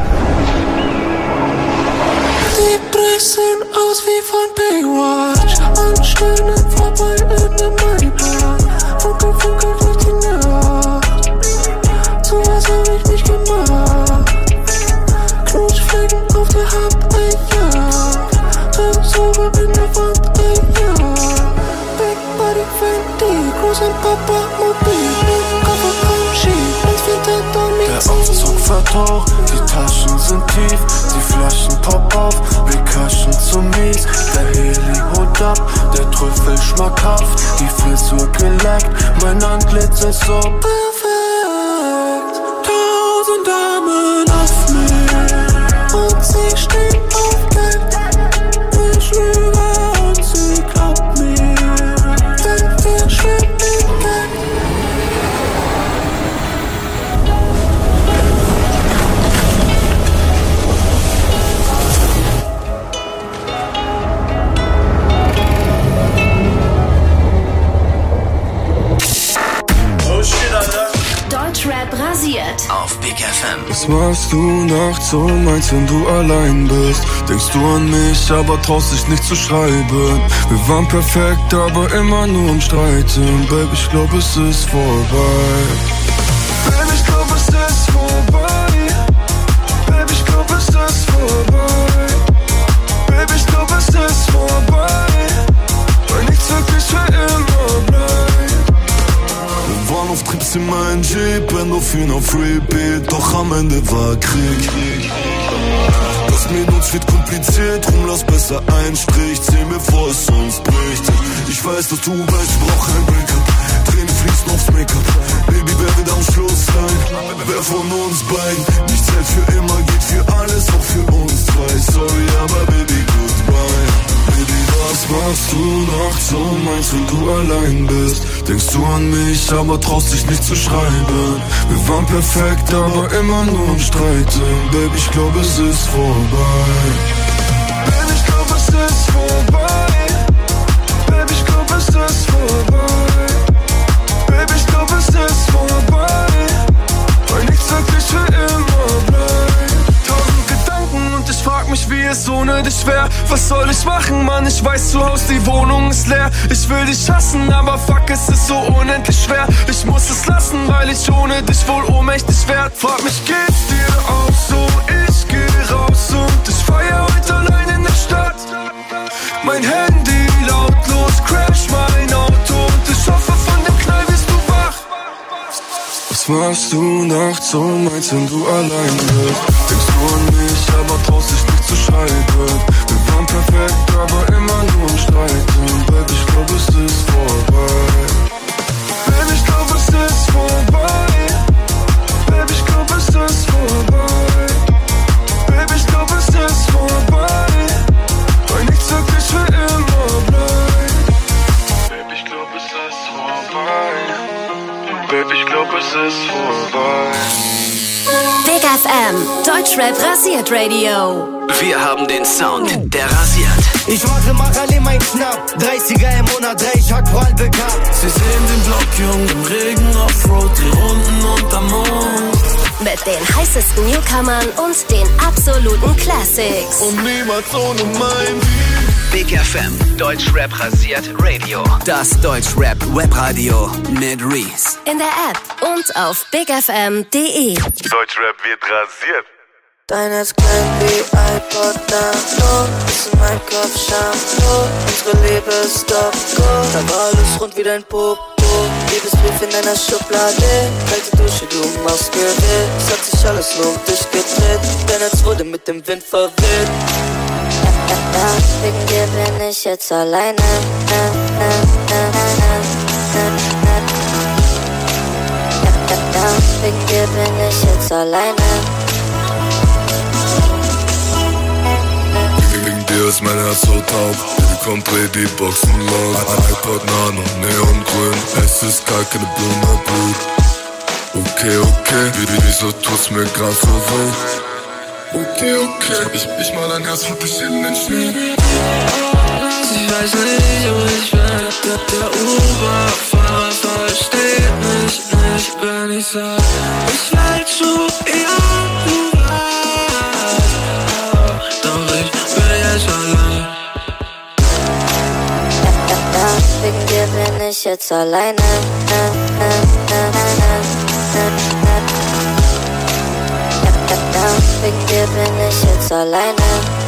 Die Pressen aus wie von Baywatch, Anstellen vorbei in der Maybach. Funkel, funkel durch die Nacht, sowas hab ich nicht gemacht. Knutschflecken auf der Hand, ey ja, Tresore in der Wand, ey ja. Big Body Fendi, großer Papa Mobil, Koffer komm schief, uns wird der Domi. Der Aufzug fährt hoch, die Taschen sind tief, die Flaschen pop auf, wir cashen zu mies. Der Heli holt ab, der Trüffel schmackhaft, die Frisur geleckt, mein Antlitz ist so perfekt. 1000 Damen auf mir und sie stehen auf Geld. Ich lüge und sie glaubt mir, denn wir schwimmen in Geld. Deutschrap rasiert. Auf Big FM. Was machst du nachts um 1, wenn du allein bist? Denkst du an mich, aber traust dich nicht zu schreiben. Wir waren perfekt, aber immer nur am Streiten. Baby, ich glaub, es ist vorbei. Baby, ich glaub, es ist vorbei. Baby, ich glaub, es ist vorbei. laufen auf Repeat, doch am Ende war Krieg. Das mit uns wird kompliziert, drum lass besser einen Strich ziehen, bevor es uns bricht. Ich weiß, dass du weißt, ich brauch kein Breakup. Tränen fließen aufs Make-up. Baby, wer wird am Schluss sein? Wer von uns beiden? Nichts hält für immer, geht für alles, auch für uns zwei. Sorry, aber Baby, goodbye. Baby, was machst du nachts um 1, wenn du allein bist? Denkst du an mich, aber traust dich nicht zu schreiben. Wir waren perfekt, aber immer nur im Streiten. Baby, ich glaube, es ist vorbei. Baby, ich glaube, es ist vorbei. Baby, ich glaube, es ist vorbei. Baby, ich glaube, es ist vorbei. Weil nichts wirklich für immer bleibt. 1000 Gedanken und ich frag mich, wie es ohne dich wär. Was soll ich machen, Mann? Ich weiß, zu Hause die Wohnung ist leer. Ich will dich hassen, aber fuck, es ist so unendlich schwer. Ich muss es lassen, weil ich ohne dich wohl ohnmächtig werd. Frag mich, geht's dir auch so? Ich geh raus und ich feier heute allein in der Stadt. Mein Handy lautlos, crash mein Auto und ich hoffe, von dem Knall wirst du wach. Was machst du nachts um 1, wenn du allein bist? Denkst du an mich, aber traust dich nicht zu schreiben. Wir waren perfekt, aber immer nur im Streiten. Baby, ich glaub, es ist vorbei. Baby, ich glaub, es ist vorbei. Baby, ich glaub, es ist vorbei. Baby, ich glaub, es ist vorbei. Weil nichts wirklich für immer bleibt. Baby, ich glaub, es ist vorbei. Baby, ich glaub, es ist vorbei. Big FM, Deutschrap rasiert Radio. Wir haben den Sound, der rasiert. Ich mach alle mein Schnapp, 30er im Monat, ich hack vor allem bekannt. Sie sehen den Block, Jung, im Regen Offroad, die Runden unterm Mond. Mit den heißesten Newcomern und den absoluten Classics. Und niemals ohne mein Beat. Big FM, Deutschrap rasiert Radio. Das Deutschrap-Webradio mit Reese. In der App und auf bigfm.de. Deutschrap wird rasiert. Dein Herz klein wie iPod Nano, ist in meinem Kopf Shampoo. Unsere Liebe ist doch gut, da war alles rund wie dein Popo. Liebesbrief in deiner Schublade, kalte Dusche, du machst mir wild. Es hat sich alles nur um dich gedreht, dein Herz wurde mit dem Wind verweht. Wegen dir bin ich jetzt alleine. Wegen dir bin ich jetzt alleine. Wegen dir ist mein Herz so taub. Baby, komm, dreh die Boxen laut. iPod Nano, Neongrün. Es ist gar keine Blume, Blut. Okay, wieso tut's mir grad so weh? Okay, ich mal dein Herz für dich in den Schnee. Ich weiß nicht, wo ich bin. Der Uber-Fahrer versteht mich nicht, wenn ich sag, ich will zu ihr, du weißt. Doch ich bin jetzt allein. Wegen dir bin ich jetzt alleine. Wegen dir bin ich jetzt alleine.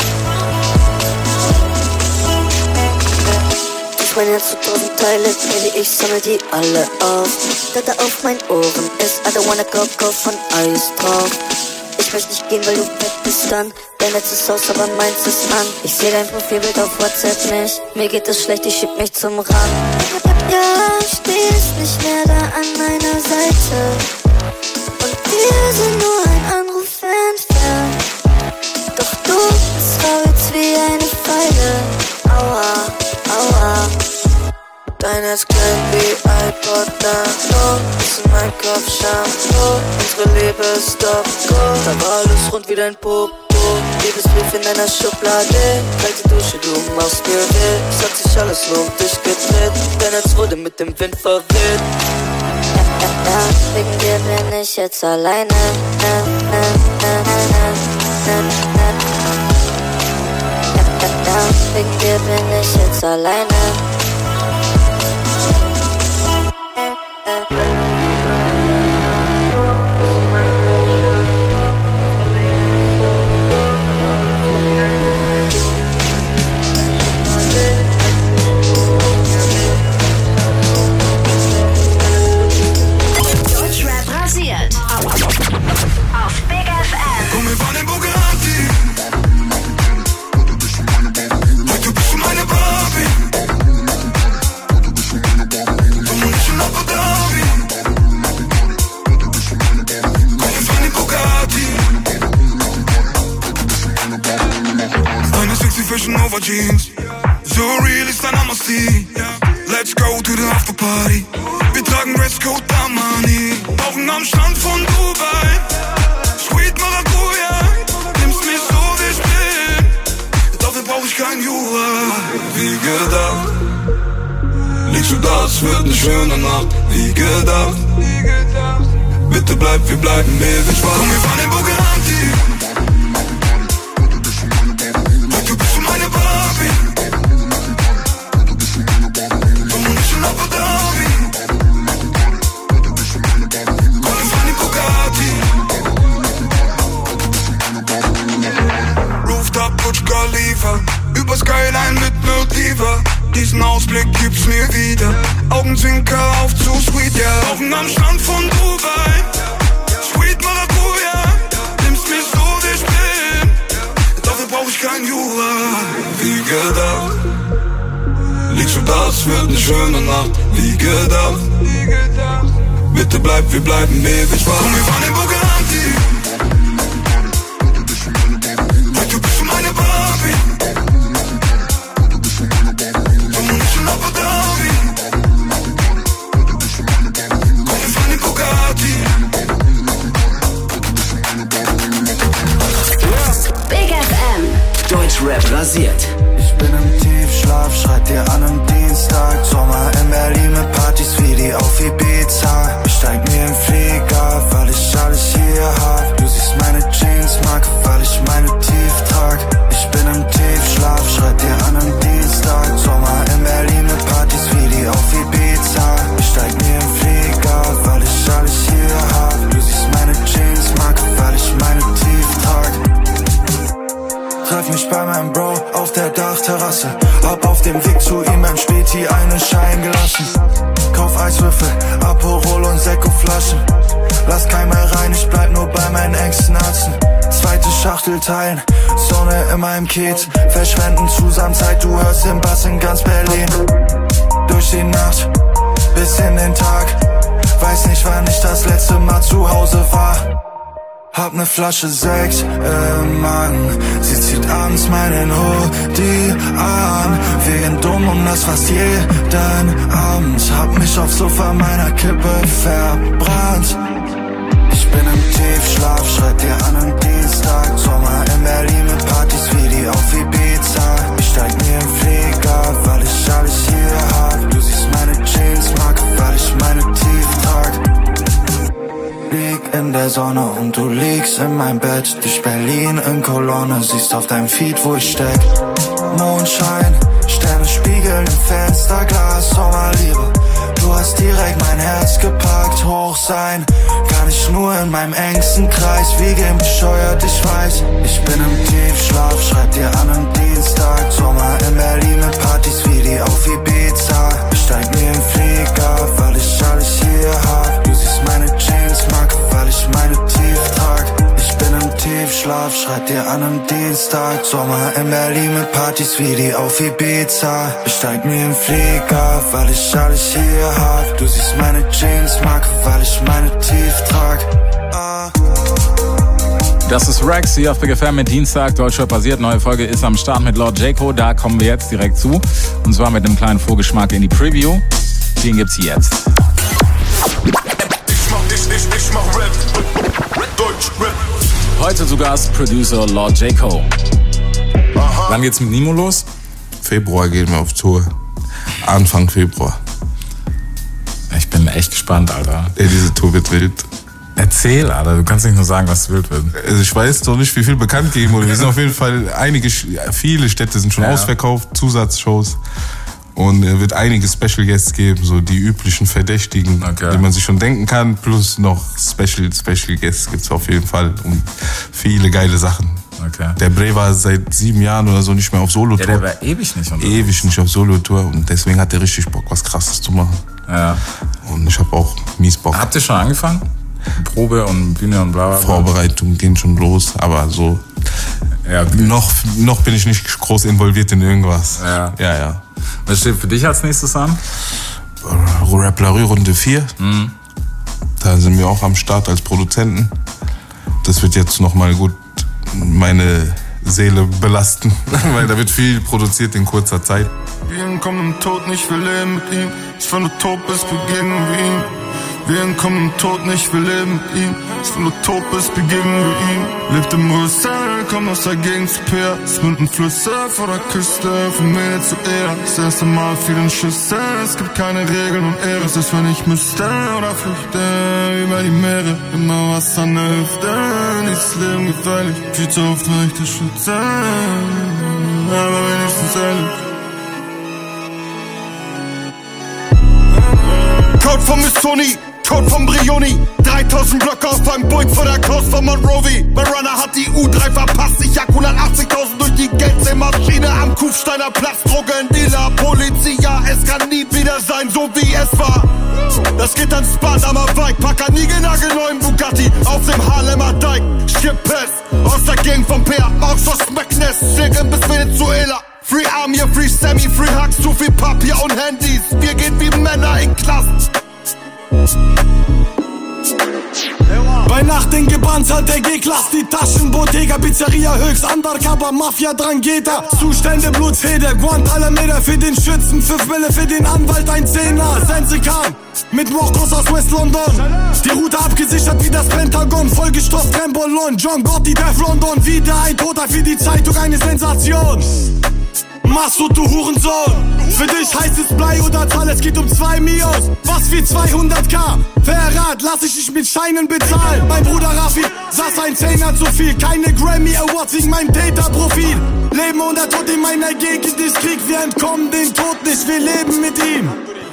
Mein Herz zu 1000 Teile, Baby, ich sammel die alle auf. Data auf meinen Ohren ist I don't wanna go von Eis drauf. Ich möchte nicht gehen, weil du weg bist dann. Dein Netz ist aus, aber meins ist an. Ich seh dein Profilbild auf WhatsApp nicht. Mir geht es schlecht, ich schieb mich zum Rand. Ja, stehst nicht mehr da an meiner Seite. Und wir sind nur ein Anruf entfernt. Doch du bist rau jetzt wie eine Feile. Aua. Dein Herz klein wie iPod Nano, ist in meinem Kopf Shampoo. Unsere Liebe ist doch gut, da war alles rund wie dein Popo. Liebesbrief in deiner Schublade, kalte Dusche, du machst mir wild. Es hat sich alles nur um dich gedreht, dein Herz wurde mit dem Wind verweht. Wegen dir bin ich jetzt alleine. Wegen dir bin ich jetzt alleine. Deutschrap rasiert. Fashion over Jeans. So real ist dein Namaste. Let's go to the Afterparty. Wir tragen Dresscode Armani. Rauchen am Strand von Dubai. Sweet Maracuja. Nimmst mich so wie ich bin. Dafür brauch ich kein Jura. Wie gedacht. Liegst du da, es wird eine schöne Nacht. Wie gedacht. Bitte bleib, wir bleiben ewig wach. Komm, wir fahren in Bugatti. Du bist schon meine Barbie. Komm, wir sind Abu Dhabi. Komm, wir fahren in Bugatti. Rooftop, Burj Khalifa. Über Skyline mit Motiva. Diesen Ausblick gibt's mir wieder. Augenzwinker auf zu sweet, ja. Rauchen am Strand von Dubai. Sweet Maracuja. Nimmst mich so wie ich bin. Dafür brauch ich kein Jura. Wie gedacht. Liegst du da, es wird eine schöne Nacht. Wie gedacht. Bitte bleib, wir bleiben ewig wach. Komm, wir fahren in Bugatti. Du bist schon meine Barbie. Big FM. Deutschrap rasiert. Ich bin im Tiefschlaf, schreit dir an am Dienstag. Sommer in Berlin mit Partys wie die auf Ibiza. Ich steig mir im Flieger, weil ich alles hier hab. Du siehst meine Jeansmarke, weil ich meine tief trag. Ich bin im Tiefschlaf, schreit dir an am Dienstag. Sommer in Berlin mit Partys wie die auf Ibiza. Ich steig mir im Flieger, weil ich alles hier hab. Du siehst meine Jeansmarke, weil ich meine tief trag. Treff mich bei meinem Bro auf der Dachterrasse. Hab auf dem Weg zu ihm beim Späti einen Schein gelassen. Kauf Eiswürfel, Aperol und Sekko-Flaschen. Lass keinen mehr rein, ich bleib nur bei meinen engsten Ärzten. Zweite Schachtel teilen, Sonne in meinem Kiez. Verschwenden zusammen Zeit, du hörst den Bass in ganz Berlin. Durch die Nacht, bis in den Tag. Weiß nicht, wann ich das letzte Mal zu Hause war. Hab ne Flasche Sekt im Magen. Sie zieht abends meinen Hoodie an. Wir gehen dumm um das fast jeden Abend. Hab mich aufs Sofa meiner Kippe verbrannt. Ich bin im Tiefschlaf, schreit dir an am Dienstag. Sommer in Berlin mit Partys wie die auf Ibiza. Ich steig mir im Flieger, weil ich alles hier hab. Du siehst meine Jeansmarke, weil ich meine tief trag. Lieg in der Sonne und du liegst in meinem Bett. Durch Berlin in Kolonne, siehst auf deinem Feed, wo ich steck. Mondschein, Sterne spiegeln im Fensterglas, Sommerliebe. Du hast direkt mein Herz gepackt, hoch sein kann ich nur in meinem engsten Kreis. Wie gehen bescheuert, ich weiß. Ich bin im Tiefschlaf, schreib dir an am Dienstag. Sommer in Berlin mit Partys wie die auf Ibiza. Ich steig mir im Flieger, weil ich alles hier hab. Du siehst meine Jeansmarke, weil ich meine tief trag. Ich bin im Tiefschlaf, schreib dir an am Dienstag. Sommer in Berlin mit Partys wie die auf Ibiza. Ich steig mir im Flieger, weil ich alles hier hab. Du siehst meine Jeansmarke, weil ich meine tief trag. Das ist Rex hier auf Big FM mit Dienstag. Deutschrap basiert. Neue Folge ist am Start mit Lord Jaco. Da kommen wir jetzt direkt zu. Und zwar mit einem kleinen Vorgeschmack in die Preview. Den gibt's jetzt. Ich mach Rap. Deutschrap. Heute zu Gast Producer Lord Jaco. Wann geht's mit Nimo los? Februar gehen wir auf Tour. Anfang Februar. Ich bin echt gespannt, Alter. Ja, diese Tour wird wild. Erzähl, Alter. Du kannst nicht nur sagen, was wild wird. Also ich weiß noch nicht, wie viel bekannt gegeben wurde. Wir sind auf jeden Fall viele Städte sind schon ausverkauft, Zusatzshows. Und es wird einige Special Guests geben, so die üblichen Verdächtigen, die man sich schon denken kann. Plus noch Special Guests gibt's auf jeden Fall. Und viele geile Sachen. Okay. Der Bre war seit 7 Jahren oder so nicht mehr auf Solo-Tour. Ja, der war ewig nicht unterwegs. Ewig nicht auf Solo-Tour. Und deswegen hat er richtig Bock, was Krasses zu machen. Ja. Und ich habe auch mies Bock. Habt ihr schon angefangen? Probe und Bühne und bla bla bla. Vorbereitungen gehen schon los, aber so ja, noch bin ich nicht groß involviert in irgendwas. Ja. Was steht für dich als nächstes an? Rap La Rue Runde 4. Mhm. Da sind wir auch am Start als Produzenten. Das wird jetzt nochmal gut meine Seele belasten, weil da wird viel produziert in kurzer Zeit. Wir entkommen dem Tod, nicht will leben mit ihm. Wenn du tot bist, begegnen wir ihm. Wir entkommen dem Tod, nicht will leben mit ihm. Wenn du tot bist, begegnen wir ihm. Lebt im Rüssel, kommt aus der Gegend zu Peer. Es münden Flüsse vor der Küste, von Mene zu Erde. Das erste Mal vielen Schüsse, es gibt keine Regeln und Ehre. Es ist, wenn ich müsste oder flüchte über die Meere. Immer was an der Hüfte, dieses Leben gefährlich. Viel zu oft war ich der Schütze, aber wenigstens ehrlich. Code vom Missoni, Code vom Brioni. 3000 Blöcke auf einem Boot vor der Coast von Monrovia. Mein Runner hat die U3 verpasst. Ich jag 180.000 durch die Geldsehmaschine am Kufsteiner Platz. Drogendealer, Polizia, es kann nie wieder sein, so wie es war. Das geht ans Band, am Wijk. Packer Nigelnagel neuen Bugatti auf dem Harlemer Dijk. Schippes aus der Gegend vom Peer, aus Meknes, Segen bis Venezuela. Free Army, Free Sammy, Free Hugs, zu viel Papier und Handys. Wir gehen wie Männer in Klassen. Bei Nacht in gepanzert der G-Klass, die Taschen, Bottega, Pizzeria, höchst Undercover, Mafia, Drangheta. Zustände, Blutfede, Guantanamera für den Schützen, 5 Mille für den Anwalt, ein Zehner. Sense kam mit Mokros aus West London. Die Route abgesichert wie das Pentagon, vollgestopft, Trembolon, John Gotti, Def London. Wieder ein Toter für die Zeitung, eine Sensation. Massoud, du Hurensohn. Für dich heißt es Blei oder Zahl, es geht um 2 Mios. Was für 200k? Verrat, lass ich dich mit Scheinen bezahlen. Mein Bruder Raffi saß ein Zehner zu viel. Keine Grammy Awards wegen meinem Data-Profil. Leben und der Tod in meiner Gegend ist Krieg. Wir entkommen den Tod nicht, wir leben mit ihm.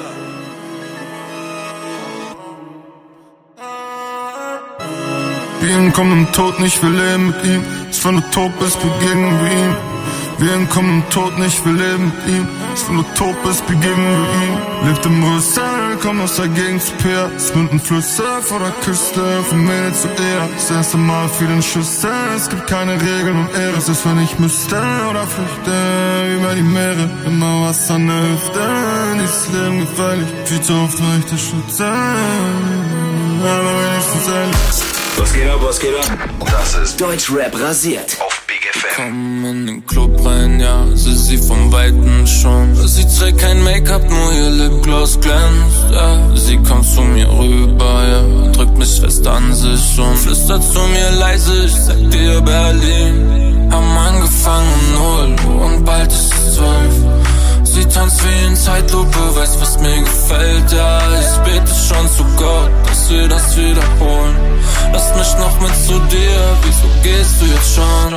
Wir entkommen dem Tod nicht, wir leben mit ihm. Wenn du tot bist, begegnen wir ihm. Wir entkommen dem Tod nicht, wir leben mit ihm. Wenn du tot bist, begegnen wir ihm. Lebt im Rüssel, kommt aus der Gegend zu Peer. Es münden Flüsse vor der Küste, von Mene zu Erde. Das erste Mal vielen Schüsse, es gibt keine Regeln und Ehre. Es ist, wenn ich müsste oder flüchte über die Meere. Immer was an der Hüfte, dieses Leben gefährlich. Viel zu oft war ich der Schütze, aber wenigstens ehrlich. Was geht ab, was geht ab? Das ist Deutschrap rasiert auf Big FM. Komm in den Club rein, ja, sie vom Weiten schon. Sie trägt kein Make-up, nur ihr Lipgloss glänzt, ja. Sie kommt zu mir rüber, ja, drückt mich fest an sich und flüstert zu mir leise, ich sag dir Berlin. Haben angefangen um 0 Uhr und bald ist es 12. Sie tanzt wie in Zeitlupe, weiß was mir gefällt, ja. Ich bete schon zu Gott, dass wir das wiederholen. Lass mich noch mit zu dir, wieso gehst du jetzt schon?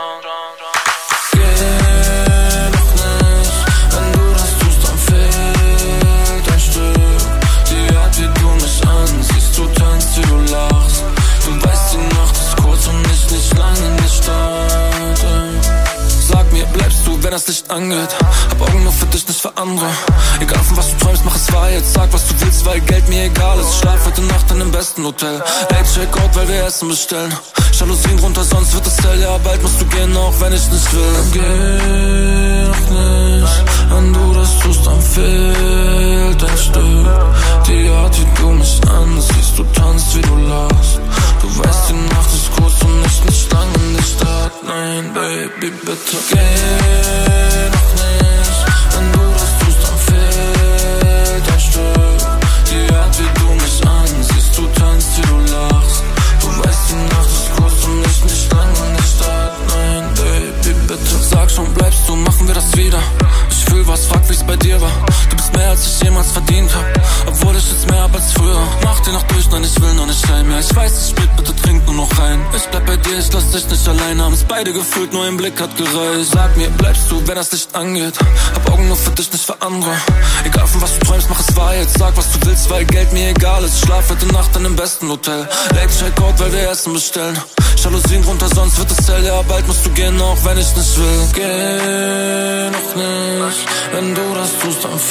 Geh noch nicht, wenn du das tust, dann fehlt ein Stück. Die Art, wie du mich ansiehst, du tanzt, wie du lachst. Du weißt, die Nacht ist kurz und ich nicht lange in der Stadt. Sag mir, bleibst du, wenn das Licht angeht? Hab Augen nur für dich, nicht für andere. Egal von was du träumst, mach es wahr jetzt. Sag, was du willst, weil Geld mir egal ist. Ich schlaf heute Nacht in dem besten Hotel. Late Checkout, weil wir Essen bestellen. Jalousien drunter, sonst wird es hell. Ja, bald musst du gehen, auch wenn ich nicht will. Geh noch nicht, wenn du das tust, dann fehlt ein Stück. Die Art, wie du mich ansiehst, du tanzt, wie du lachst. Du weißt, die Nacht ist kurz und nicht lange in der Stadt. Nein, Baby, bitte geh noch nicht. Wenn du das tust, dann fehlt ein Stück. Die Art, wie du mich ansiehst, du tanzt, wie du lachst. Du weißt, die Nacht ist kurz und nicht lange in der Stadt. Nein, Baby, bitte sag schon, bleibst du, machen wir das wieder. Ich fühl was, frag wie's bei dir war. Du bist mehr als ich jemals verdient hab, obwohl ich jetzt mehr hab als früher. Mach dir noch durch, nein, ich will noch nicht heim. Ja, ich weiß, es spät, bitte trink nur noch rein. Ich bleib bei dir, ich lass dich nicht allein, haben's beide gefühlt, nur ein Blick hat gereicht. Sag mir, bleibst du, wenn das Licht angeht? Hab Augen nur für dich, nicht für andere. Egal von was du träumst, mach es wahr jetzt. Sag, was du willst, weil Geld mir egal ist. Ich schlaf heute Nacht in dem besten Hotel. Late Checkout, weil wir Essen bestellen. Jalousien runter, sonst wird es hell. Ja, bald musst du gehen, auch wenn ich nicht will. Geh noch nicht, wenn du das tust, dann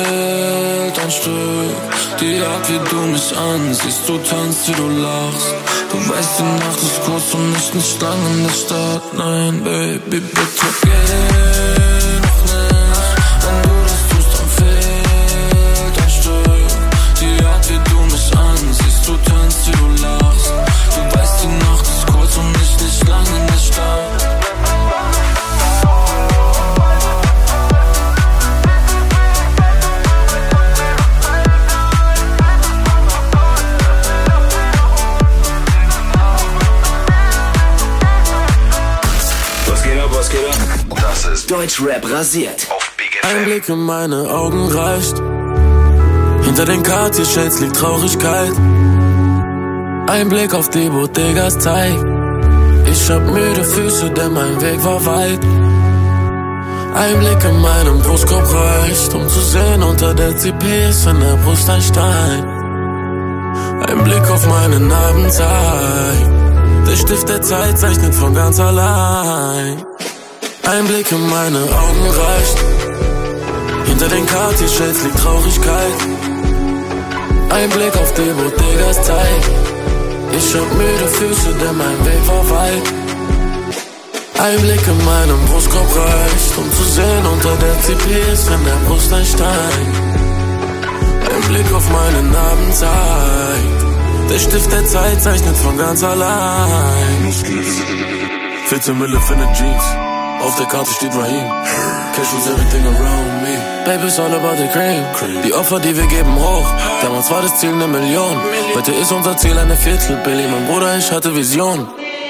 fehlt ein Stück. Die Art, wie du mich ansiehst, du tanzt, wie du lachst. Du weißt, die Nacht ist kurz und nicht lange in der Stadt. Nein, Baby, bitte geh noch nicht. Wenn du das tust, dann fehlt ein Stück. Die Art, wie du mich ansiehst, du tanzt, wie du lachst. Du weißt, die Nacht ist kurz und nicht lange in der Stadt. geht ab? Das ist Deutschrap rasiert auf Big FM. Ein Blick in meine Augen reicht. Hinter den Cartier-Shades liegt Traurigkeit. Ein Blick auf die Bodegas zeigt. Ich hab müde Füße, denn mein Weg war weit. Ein Blick in meinem Brustkorb reicht, um zu sehen, unter der CP ist in der Brust ein Stein. Ein Blick auf meine Narben zeigt. Der Stift der Zeit zeichnet von ganz allein. Ein Blick in meine Augen reicht. Hinter den Cartier-Shades liegt Traurigkeit. Ein Blick auf die Bodegas zeigt. Ich hab müde Füße, denn mein Weg war weit. Ein Blick in meinem Brustkorb reicht, um zu sehen, unter der CP ist in der Brust ein Stein. Ein Blick auf meine Narben zeigt. Der Stift der Zeit zeichnet von ganz allein. 14 Mille für ne Jeans. Auf der Karte steht Raheem. Cash was everything around me. Baby, it's all about the cream. Die Opfer, die wir geben, hoch. Damals war das Ziel 1 Million. Heute ist unser Ziel eine Viertel. Billy, mein Bruder, ich hatte Vision.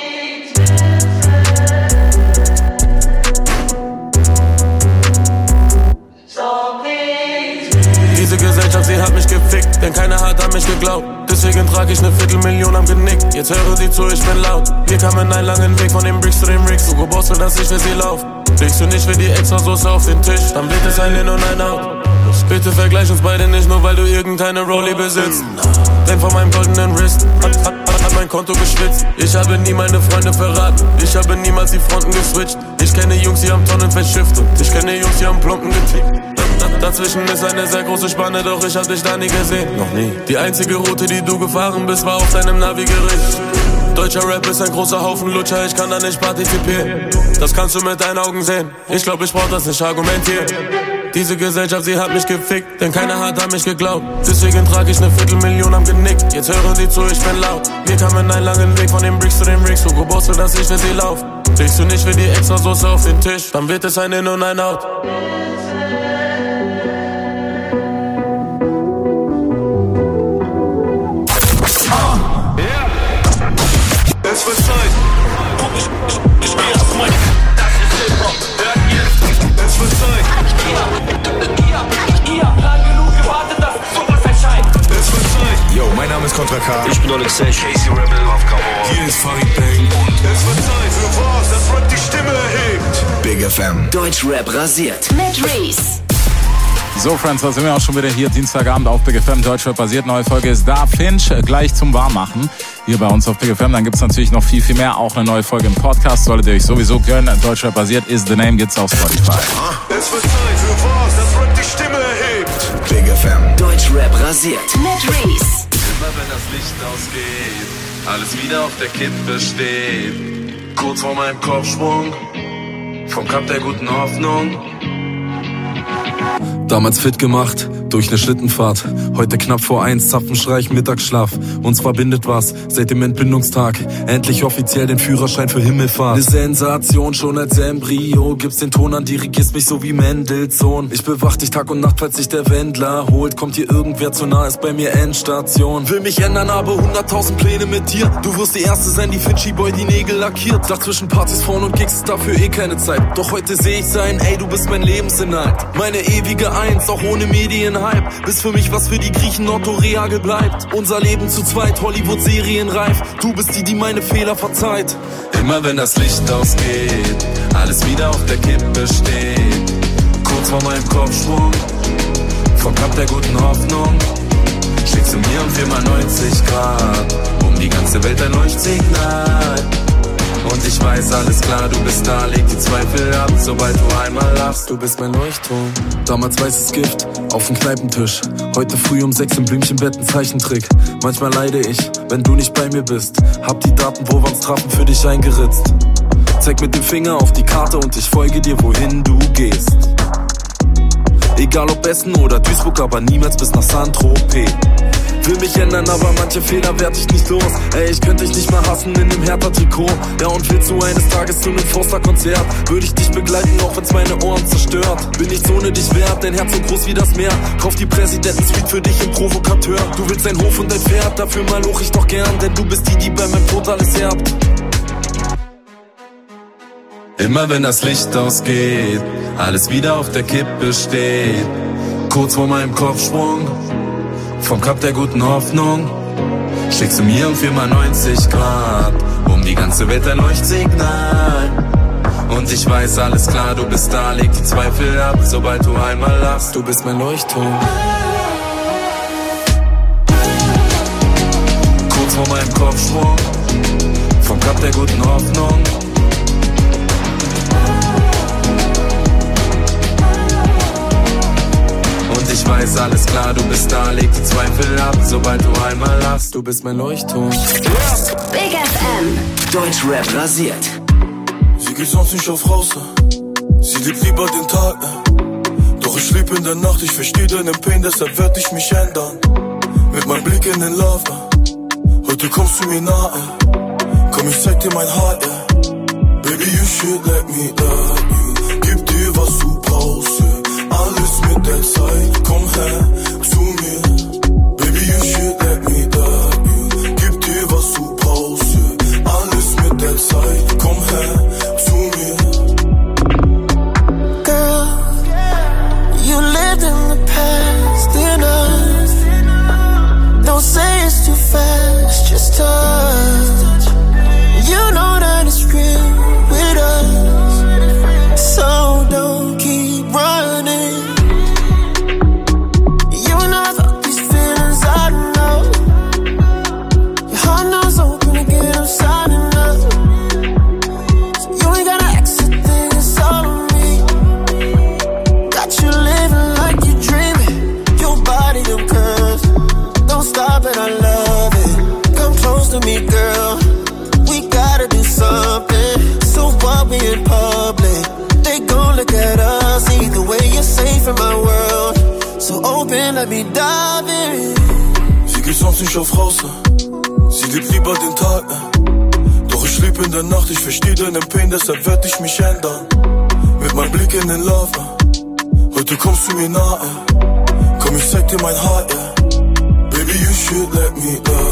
Diese Gesellschaft, sie hat mich gefickt, denn keiner hat an mich geglaubt. Deswegen trage ich 250.000 am Genick. Jetzt höre sie zu, ich bin laut. Wir kamen einen langen Weg von den Bricks zu den Rigs. Hugo Boss will, dass ich für sie lauf. Legst du nicht für die extra Soße auf den Tisch, dann blickt es ein In und ein Out. Bitte vergleich uns beide nicht, nur weil du irgendeine Rolli besitzt. Denn von meinem goldenen Wrist hat mein Konto geschwitzt. Ich habe nie meine Freunde verraten, ich habe niemals die Fronten geswitcht. Ich kenne Jungs, die haben Tonnen verschifft und ich kenne Jungs, die haben Plumpen getickt. Dazwischen ist eine sehr große Spanne, doch ich hab dich da nie gesehen. Noch nie. Die einzige Route, die du gefahren bist, war auf deinem Navi gerichtet. Deutscher Rap ist ein großer Haufen Lutscher, ich kann da nicht partizipieren. Das kannst du mit deinen Augen sehen, ich glaub, ich brauch das nicht argumentieren. Diese Gesellschaft, sie hat mich gefickt, denn keiner hat an mich geglaubt. Deswegen trage ich 250.000 am Genick, jetzt hören sie zu, ich bin laut. Wir kamen einen langen Weg von den Bricks zu den Rigs. Hugo Boss will, dass ich für sie lauf. Legst du nicht für die extra Soße auf den Tisch, dann wird es ein In und ein Out. Es wird Zeit. Ich geh auf mein. Das ist Hip-Hop. Hört ihr? Es wird Zeit. Ihr habt lang genug gewartet, dass sowas erscheint. Es wird Zeit. Yo, mein Name ist Contra K. Ich bin Alexei. Casey Rebel auf Cover. Hier ist Farid Bang. Und es wird Zeit für was, das Rap die Stimme erhebt. Big FM. Deutschrap rasiert. Mit Reese. So, Friends, da sind wir auch schon wieder hier. Dienstagabend auf Big FM. Deutschrap basiert. Neue Folge ist da. Finch gleich zum Warmmachen. Hier bei uns auf Big FM. Dann gibt's natürlich noch viel, viel mehr. Auch eine neue Folge im Podcast. Solltet ihr euch sowieso gönnen. Deutschrap basiert is the name. Gibt's auf Spotify. Es wird Zeit für was, das Rap die Stimme erhebt. Big FM. Deutschrap rasiert. Mit Reese. Immer wenn das Licht ausgeht, alles wieder auf der Kippe steht. Kurz vor meinem Kopfsprung, vom Kap der guten Hoffnung. Damals fit gemacht, durch ne Schlittenfahrt. Heute knapp vor 1, Zapfenstreich, Mittagsschlaf. Uns verbindet was, seit dem Entbindungstag. Endlich offiziell den Führerschein für Himmelfahrt. Ne Sensation, schon als Embryo. Gibst den Ton an, dirigierst mich so wie Mendelssohn. Ich bewach dich Tag und Nacht, falls sich der Wendler holt. Kommt hier irgendwer zu nah, ist bei mir Endstation. Will mich ändern, aber 100.000 Pläne mit dir. Du wirst die Erste sein, die Finchy Boy die Nägel lackiert. Sag zwischen Partys vorn und Gigs ist dafür eh keine Zeit. Doch heute seh ich sein, ey, du bist mein Lebensinhalt. Meine ewige Eins, auch ohne Medienhype. Bist für mich, was für die Griechen Otto Rehagel bleibt. Unser Leben zu zweit, Hollywood-Serienreif. Du bist die meine Fehler verzeiht. Immer wenn das Licht ausgeht, alles wieder auf der Kippe steht. Kurz vor meinem Kopfsprung, vom Kap der guten Hoffnung. Schickst du mir um 4x90 Grad, um die ganze Welt ein Leuchtsignal. Und ich weiß, alles klar, du bist da, leg die Zweifel ab, sobald du einmal lachst. Du bist mein Leuchtturm. Damals weißes Gift auf dem Kneipentisch. Heute früh um 6 im Blümchenbett ein Zeichentrick. Manchmal leide ich, wenn du nicht bei mir bist. Hab die Daten, wo wir uns trafen, für dich eingeritzt. Zeig mit dem Finger auf die Karte und ich folge dir, wohin du gehst. Egal ob Essen oder Duisburg, aber niemals bis nach Saint-Tropez. Will mich ändern, aber manche Fehler werd ich nicht los. Ey, ich könnte dich nicht mal hassen in dem Hertha-Trikot. Ja, und willst du eines Tages zu nem Forster-Konzert? Würde ich dich begleiten, auch wenn's meine Ohren zerstört. Bin nichts ohne dich wert, dein Herz so groß wie das Meer. Kauf die Präsidenten-Suite für dich im Provokateur. Du willst ein Hof und ein Pferd, dafür mal hoch ich doch gern. Denn du bist die bei meinem Tod alles erbt. Immer wenn das Licht ausgeht, alles wieder auf der Kippe steht. Kurz vor meinem Kopfsprung, vom Kap der guten Hoffnung, schickst du mir um 4x90 Grad, um die ganze Welt ein Leuchtsignal. Und ich weiß, alles klar, du bist da, leg die Zweifel ab, sobald du einmal lachst. Du bist mein Leuchtturm. Kurz vor meinem Kopfsprung, vom Kap der guten Hoffnung, und ich weiß, alles klar, du bist da, leg die Zweifel ab, sobald du einmal lachst. Du bist mein Leuchtturm. Big FM. Deutschrap rasiert. Sie geht sonst nicht auf raus, sie lebt lieber den Tag, doch ich lebe in der Nacht, ich versteh deinen Pain, deshalb werd ich mich ändern. Mit meinem Blick in den Love, heute kommst du mir nahe, komm ich zeig dir mein Haar, Baby you should let me love you, gib dir was du brauchst, alles mit der Zeit, komm her zu mir. Baby you should let me love you, gib dir was du brauchst, alles mit der Zeit, komm her. Say it's too fast, just touch. You know that it's real with us, so don't keep running. You know that these feelings I know. Your heart knows open again, I'm signing up. So you ain't gotta exit this, all on me. Got you living like you're dreaming, your body them curves. Don't stop it, I love it. Come close to me, girl. We gotta do something. So what we in public? They gon' look at us. Either way, you're safe in my world. So open, let me dive in. Sie geht sonst nicht auf raus, sie lebt lieber den Tag, doch ich lebe in der Nacht, ich versteh deinen Pain, deshalb werd ich mich ändern. Mit meinem Blick in den Love, heute kommst du mir nahe, komm ich zeig dir mein Haar, Baby, you should let me love